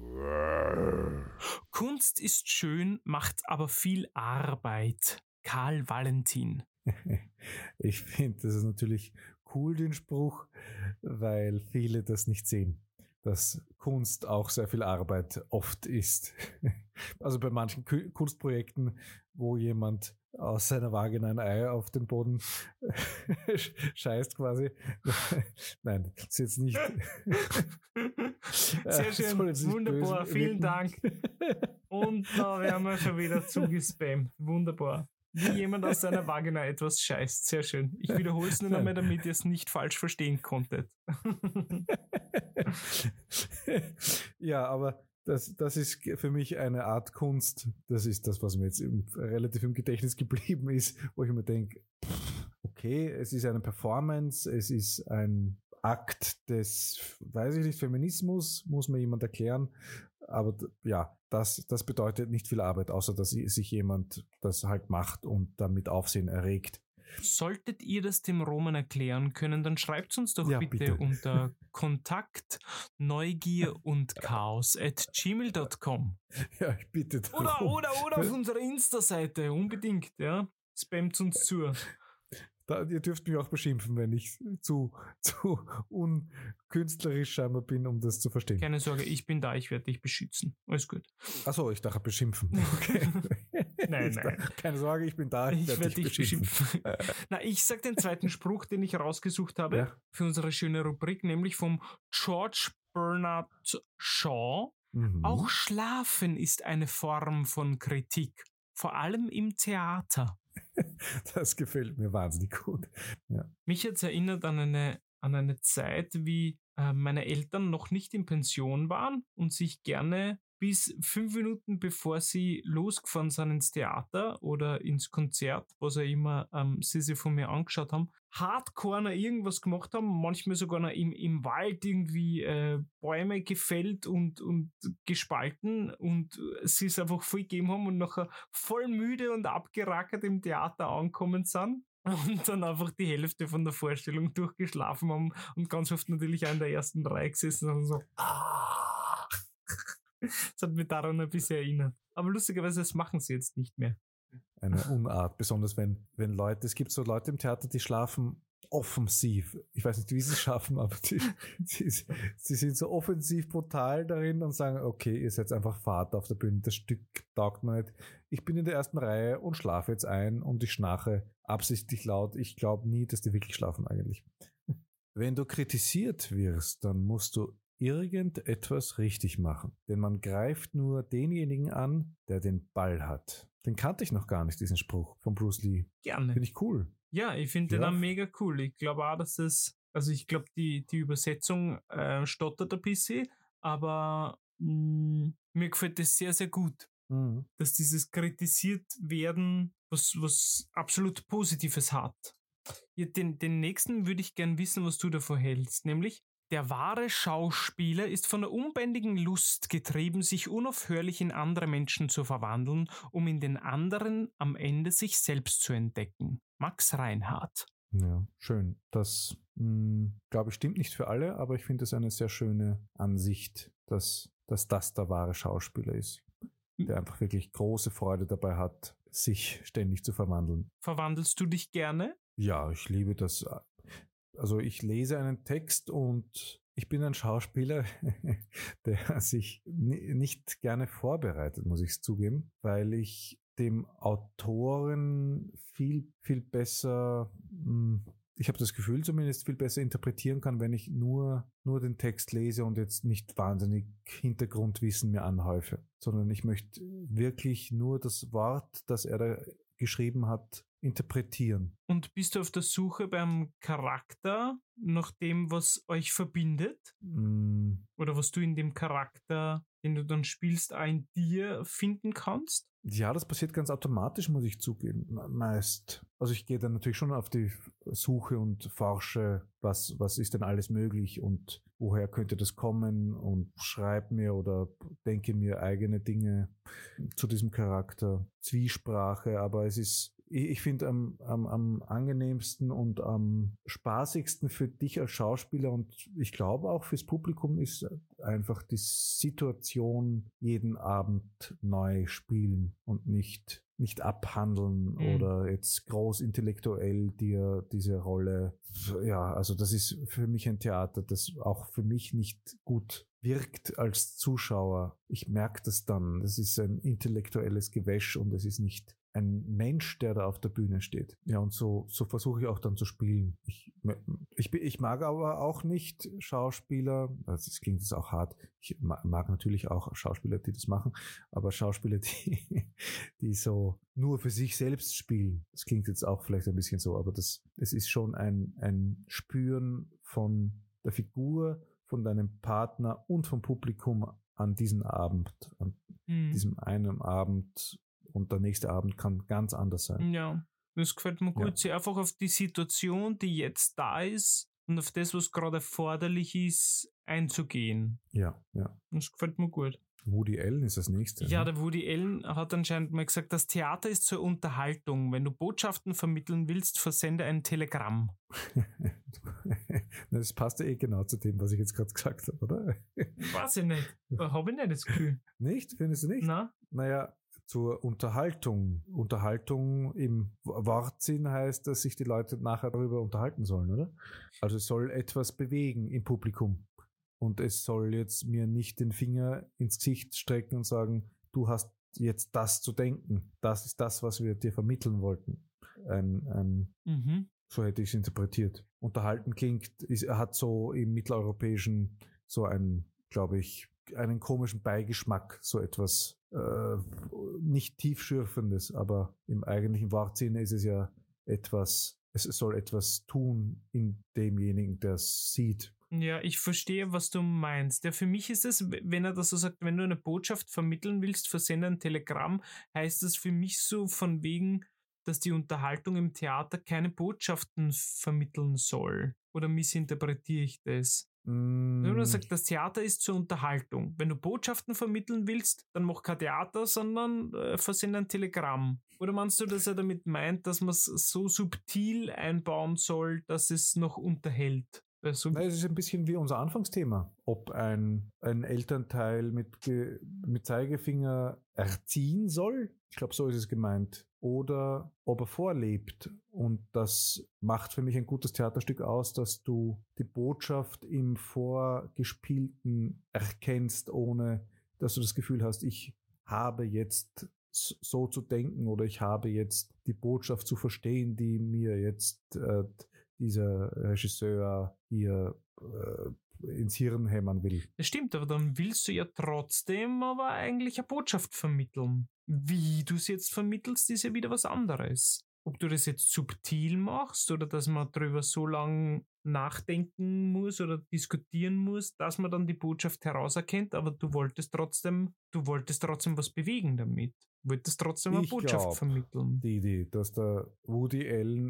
Kunst ist schön, macht aber viel Arbeit. Karl Valentin. Ich finde, das ist natürlich cool, den Spruch, weil viele das nicht sehen, dass Kunst auch sehr viel Arbeit oft ist. Also bei manchen Kunstprojekten, wo jemand aus seiner Vagina ein Ei auf den Boden scheißt quasi. Nein, das ist jetzt nicht... Sehr schön, wunderbar, vielen Dank. Und da werden wir schon wieder zugespammt. Wunderbar. Wie jemand aus seiner Vagina etwas scheißt. Sehr schön. Ich wiederhole es nur nochmal, damit ihr es nicht falsch verstehen konntet. Ja, aber das ist für mich eine Art Kunst. Das ist das, was mir jetzt relativ im Gedächtnis geblieben ist, wo ich mir denke, okay, es ist eine Performance, es ist ein Akt des, weiß ich nicht, Feminismus, muss mir jemand erklären. Aber ja, das bedeutet nicht viel Arbeit, außer dass sich jemand das halt macht und damit Aufsehen erregt. Solltet ihr das dem Roman erklären können, dann schreibt uns doch bitte unter Kontakt, Neugier und Chaos@gmail.com. Ja, ich bitte darum. Oder auf unserer Insta-Seite, unbedingt, ja. Spammt uns zu. Ihr dürft mich auch beschimpfen, wenn ich zu unkünstlerisch scheinbar bin, um das zu verstehen. Keine Sorge, ich bin da, ich werde dich beschützen. Alles gut. Achso, ich dachte beschimpfen. Okay. Nein. Keine Sorge, ich bin da, ich werde dich beschimpfen. Na, ich sag den zweiten Spruch, den ich rausgesucht habe für unsere schöne Rubrik, nämlich vom George Bernard Shaw. Auch Schlafen ist eine Form von Kritik, vor allem im Theater. Das gefällt mir wahnsinnig gut. Ja. Mich jetzt erinnert an eine Zeit, wie meine Eltern noch nicht in Pension waren und sich gerne bis 5 Minuten bevor sie losgefahren sind ins Theater oder ins Konzert, was auch immer sie sich von mir angeschaut haben, hardcore noch irgendwas gemacht haben, manchmal sogar noch im Wald irgendwie Bäume gefällt und gespalten und sie es einfach voll gegeben haben und nachher voll müde und abgerackert im Theater angekommen sind. Und dann einfach die Hälfte von der Vorstellung durchgeschlafen haben und ganz oft natürlich auch in der ersten Reihe gesessen und so. Das hat mich daran ein bisschen erinnert. Aber lustigerweise, das machen sie jetzt nicht mehr. Eine Unart, besonders wenn Leute, es gibt so Leute im Theater, die schlafen offensiv. Ich weiß nicht, wie sie es schaffen, aber sie sind so offensiv brutal darin und sagen, okay, ihr seid einfach Fahrt auf der Bühne, das Stück taugt mir nicht. Ich bin in der ersten Reihe und schlafe jetzt ein und ich schnarche absichtlich laut. Ich glaube nie, dass die wirklich schlafen eigentlich. Wenn du kritisiert wirst, dann musst du irgendetwas richtig machen. Denn man greift nur denjenigen an, der den Ball hat. Den kannte ich noch gar nicht, diesen Spruch von Bruce Lee. Gerne. Finde ich cool. Ja, ich finde den Ja. auch mega cool. Ich glaube auch, dass ich glaube, die Übersetzung stottert ein bisschen, aber mir gefällt das sehr, sehr gut, Mhm. dass dieses kritisiert werden, was absolut Positives hat. Ja, den nächsten würde ich gern wissen, was du davon hältst, nämlich: Der wahre Schauspieler ist von der unbändigen Lust getrieben, sich unaufhörlich in andere Menschen zu verwandeln, um in den anderen am Ende sich selbst zu entdecken. Max Reinhardt. Ja, schön. Das, glaube ich, stimmt nicht für alle, aber ich finde es eine sehr schöne Ansicht, dass das der wahre Schauspieler ist, der einfach wirklich große Freude dabei hat, sich ständig zu verwandeln. Verwandelst du dich gerne? Ja, ich liebe das. Also ich lese einen Text und ich bin ein Schauspieler, der sich nicht gerne vorbereitet, muss ich zugeben, weil ich dem Autoren viel, viel besser, ich habe das Gefühl zumindest, viel besser interpretieren kann, wenn ich nur den Text lese und jetzt nicht wahnsinnig Hintergrundwissen mir anhäufe, sondern ich möchte wirklich nur das Wort, das er da geschrieben hat, interpretieren. Und bist du auf der Suche beim Charakter nach dem, was euch verbindet? Oder was du in dem Charakter, den du dann spielst, auch in dir finden kannst? Ja, das passiert ganz automatisch, muss ich zugeben, meist. Also ich gehe dann natürlich schon auf die Suche und forsche, was ist denn alles möglich und woher könnte das kommen, und schreibe mir oder denke mir eigene Dinge zu diesem Charakter. Zwiesprache, aber es ist, ich finde am angenehmsten und am spaßigsten für dich als Schauspieler und ich glaube auch fürs Publikum ist einfach die Situation jeden Abend neu spielen und nicht abhandeln oder jetzt groß intellektuell dir diese Rolle. Ja, also das ist für mich ein Theater, das auch für mich nicht gut wirkt als Zuschauer. Ich merke das dann. Das ist ein intellektuelles Gewäsch und es ist nicht ein Mensch, der da auf der Bühne steht. Ja, und so versuche ich auch dann zu spielen. Ich mag aber auch nicht Schauspieler, also das klingt jetzt auch hart, ich mag natürlich auch Schauspieler, die das machen, aber Schauspieler, die so nur für sich selbst spielen. Das klingt jetzt auch vielleicht ein bisschen so, aber es ist schon ein Spüren von der Figur, von deinem Partner und vom Publikum an diesem Abend, an diesem einen Abend. Und der nächste Abend kann ganz anders sein. Ja, das gefällt mir gut. Sie einfach auf die Situation, die jetzt da ist und auf das, was gerade erforderlich ist, einzugehen. Ja. Das gefällt mir gut. Woody Allen ist das nächste. Ja, ne? der Woody Allen hat anscheinend mal gesagt, das Theater ist zur Unterhaltung. Wenn du Botschaften vermitteln willst, versende ein Telegramm. Das passt ja genau zu dem, was ich jetzt gerade gesagt habe, oder? Weiß ich nicht. Habe ich nicht das Gefühl. Nicht? Findest du nicht? Na? Naja, zur Unterhaltung. Unterhaltung im Wortsinn heißt, dass sich die Leute nachher darüber unterhalten sollen, oder? Also es soll etwas bewegen im Publikum. Und es soll jetzt mir nicht den Finger ins Gesicht strecken und sagen, du hast jetzt das zu denken. Das ist das, was wir dir vermitteln wollten. So hätte ich es interpretiert. Unterhalten hat so im Mitteleuropäischen so glaube ich, einen komischen Beigeschmack, so etwas nicht tiefschürfendes, aber im eigentlichen Wortsinne ist es ja es soll etwas tun in demjenigen, der es sieht. Ja, ich verstehe, was du meinst. Ja, für mich ist es, wenn er das so sagt, wenn du eine Botschaft vermitteln willst, versende ein Telegramm, heißt das für mich so von wegen, dass die Unterhaltung im Theater keine Botschaften vermitteln soll. Oder missinterpretiere ich das? Wenn du sagst, das Theater ist zur Unterhaltung. Wenn du Botschaften vermitteln willst, dann mach kein Theater, sondern versende ein Telegramm. Oder meinst du, dass er damit meint, dass man es so subtil einbauen soll, dass es noch unterhält? Also, es ist ein bisschen wie unser Anfangsthema. Ob ein Elternteil mit Zeigefinger erziehen soll, ich glaube, so ist es gemeint, oder ob er vorlebt. Und das macht für mich ein gutes Theaterstück aus, dass du die Botschaft im Vorgespielten erkennst, ohne dass du das Gefühl hast, ich habe jetzt so zu denken oder ich habe jetzt die Botschaft zu verstehen, die mir jetzt dieser Regisseur hier ins Hirn hämmern will. Das stimmt, aber dann willst du ja trotzdem aber eigentlich eine Botschaft vermitteln. Wie du es jetzt vermittelst, ist ja wieder was anderes. Ob du das jetzt subtil machst oder dass man darüber so lange nachdenken muss oder diskutieren muss, dass man dann die Botschaft herauserkennt, aber du wolltest trotzdem was bewegen damit. Du wolltest trotzdem eine Botschaft vermitteln. Die Idee, dass der Woody Allen,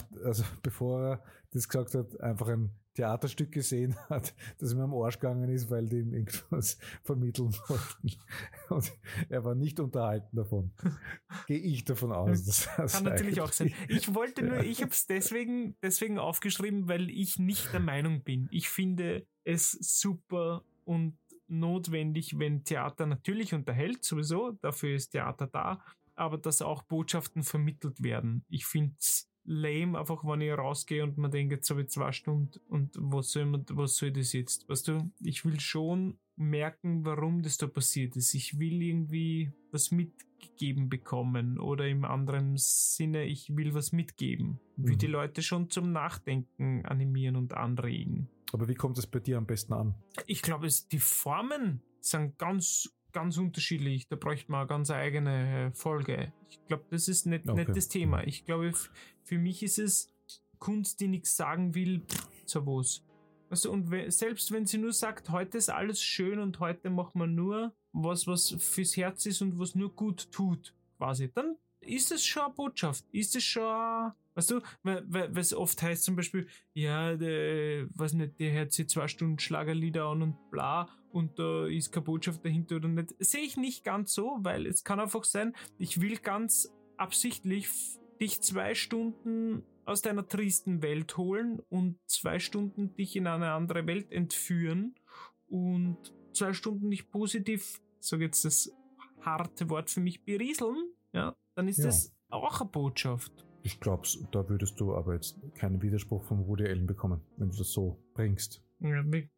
bevor er das gesagt hat, einfach ein Theaterstück gesehen hat, das ihm am Arsch gegangen ist, weil die ihm irgendwas vermitteln wollten. Und er war nicht unterhalten davon. Gehe ich davon aus. Das kann natürlich auch sein. Ich habe es deswegen aufgeschrieben, weil ich nicht der Meinung bin. Ich finde es super und notwendig, wenn Theater natürlich unterhält, sowieso, dafür ist Theater da, aber dass auch Botschaften vermittelt werden. Ich finde es lame, einfach wenn ich rausgehe und man denkt, jetzt habe ich 2 Stunden und was soll das jetzt? Weißt du, ich will schon merken, warum das da passiert ist. Ich will irgendwie was mitgegeben bekommen oder im anderen Sinne, ich will was mitgeben. Will die Leute schon zum Nachdenken animieren und anregen. Aber wie kommt es bei dir am besten an? Ich glaube, die Formen sind ganz unterschiedlich. Da bräuchte man eine ganz eigene Folge. Ich glaube, das ist nicht das Thema. Ich glaube, für mich ist es Kunst, die nichts sagen will, so was. Also, und selbst wenn sie nur sagt, heute ist alles schön und heute macht man nur was fürs Herz ist und was nur gut tut, quasi, dann ist es schon eine Botschaft. Ist es schon, weißt du, weil es oft heißt zum Beispiel, ja, der hört sich 2 Stunden Schlagerlieder an und bla und da ist keine Botschaft dahinter oder nicht. Sehe ich nicht ganz so, weil es kann einfach sein, ich will ganz absichtlich dich 2 Stunden aus deiner tristen Welt holen und 2 Stunden dich in eine andere Welt entführen und 2 Stunden dich positiv, sage jetzt das harte Wort für mich, berieseln, ja, dann ist das auch eine Botschaft. Ich glaube, da würdest du aber jetzt keinen Widerspruch von Woody Allen bekommen, wenn du das so bringst. Ja,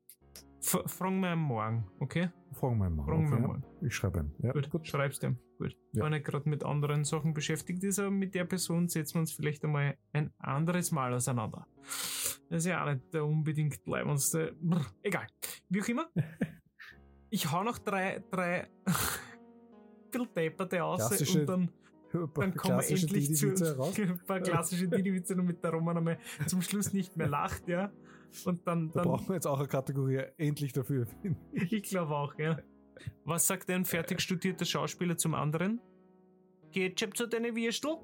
fragen wir morgen, okay? Fragen wir morgen. Ich schreibe ihm. Ja, gut. Schreibst du ihm. Gut. Ja. Wenn er gerade mit anderen Sachen beschäftigt ist, aber mit der Person setzen wir uns vielleicht einmal ein anderes Mal auseinander. Das ist ja auch nicht der unbedingt leibendste. Egal. Wie auch immer. Ich hau noch 3 bisschen depperte aus und dann kommen wir endlich zu ein paar klassische Didi-Witze, damit der Roman einmal zum Schluss nicht mehr lacht, ja. Und dann brauchen wir jetzt auch eine Kategorie endlich dafür. Ich glaube auch, ja. Was sagt ein fertig studierter Schauspieler zum anderen? Ketchup zu deine Würstel?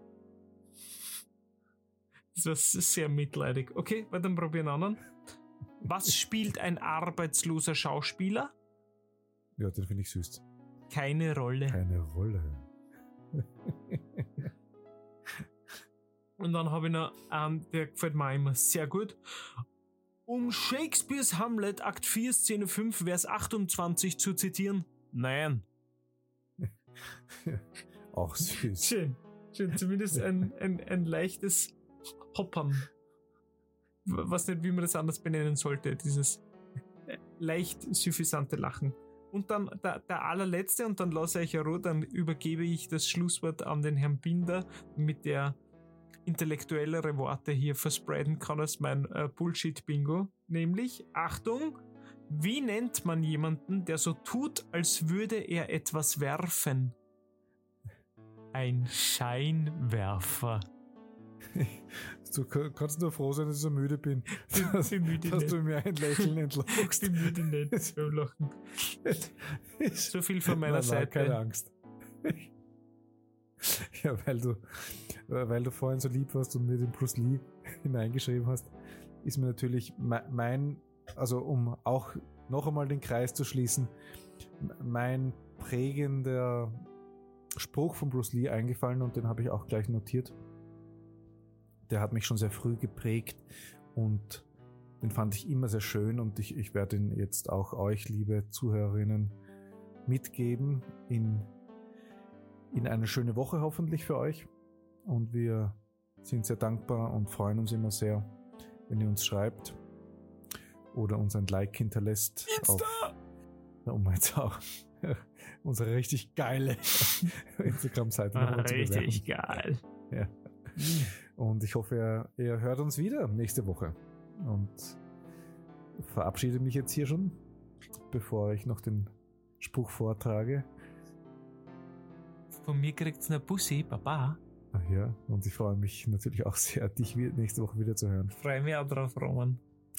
Das war sehr mitleidig. Okay, weil dann probieren wir einen anderen. Was spielt ein arbeitsloser Schauspieler? Ja, den finde ich süß. Keine Rolle. Keine Rolle. Und dann habe ich noch einen, der gefällt mir immer sehr gut. Um Shakespeares Hamlet, Akt 4, Szene 5, Vers 28 zu zitieren. Nein. Auch süß. Schön. Zumindest ein leichtes Hoppern. Was nicht, wie man das anders benennen sollte. Dieses leicht suffisante Lachen. Und dann der allerletzte, und dann lasse ich ja rot, dann übergebe ich das Schlusswort an den Herrn Binder, mit der intellektuellere Worte hier verspreaden kann als mein Bullshit-Bingo. Nämlich, Achtung, wie nennt man jemanden, der so tut, als würde er etwas werfen? Ein Scheinwerfer. Du kannst nur froh sein, dass ich so müde bin, dass du mir ein Lächeln entlockst. Ich bin müde nicht beim Lachen. So viel von meiner Seite. Keine Angst. Ja, weil du vorhin so lieb warst und mir den Bruce Lee hineingeschrieben hast, ist mir natürlich also um auch noch einmal den Kreis zu schließen, mein prägender Spruch von Bruce Lee eingefallen und den habe ich auch gleich notiert. Der hat mich schon sehr früh geprägt und den fand ich immer sehr schön und ich werde ihn jetzt auch euch, liebe Zuhörerinnen, mitgeben in eine schöne Woche hoffentlich für euch. Und wir sind sehr dankbar und freuen uns immer sehr, wenn ihr uns schreibt oder uns ein Like hinterlässt um jetzt auch unsere richtig geile Instagram-Seite nochmal zu bewerten. Richtig geil. Ja. Und ich hoffe, ihr hört uns wieder nächste Woche. Und verabschiede mich jetzt hier schon, bevor ich noch den Spruch vortrage. Von mir kriegt's eine Pussy, Papa. Ach ja, und ich freue mich natürlich auch sehr, dich nächste Woche wieder zu hören. Freue mich auch drauf, Roman.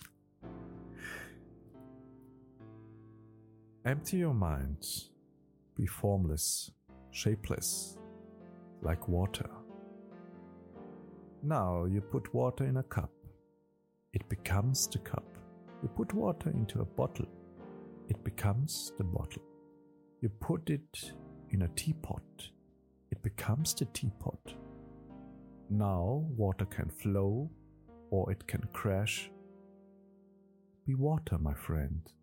Empty your mind. Be formless, shapeless, like water. Now you put water in a cup. It becomes the cup. You put water into a bottle. It becomes the bottle. You put it in a teapot. It becomes the teapot. Now water can flow or it can crash. Be water, my friend.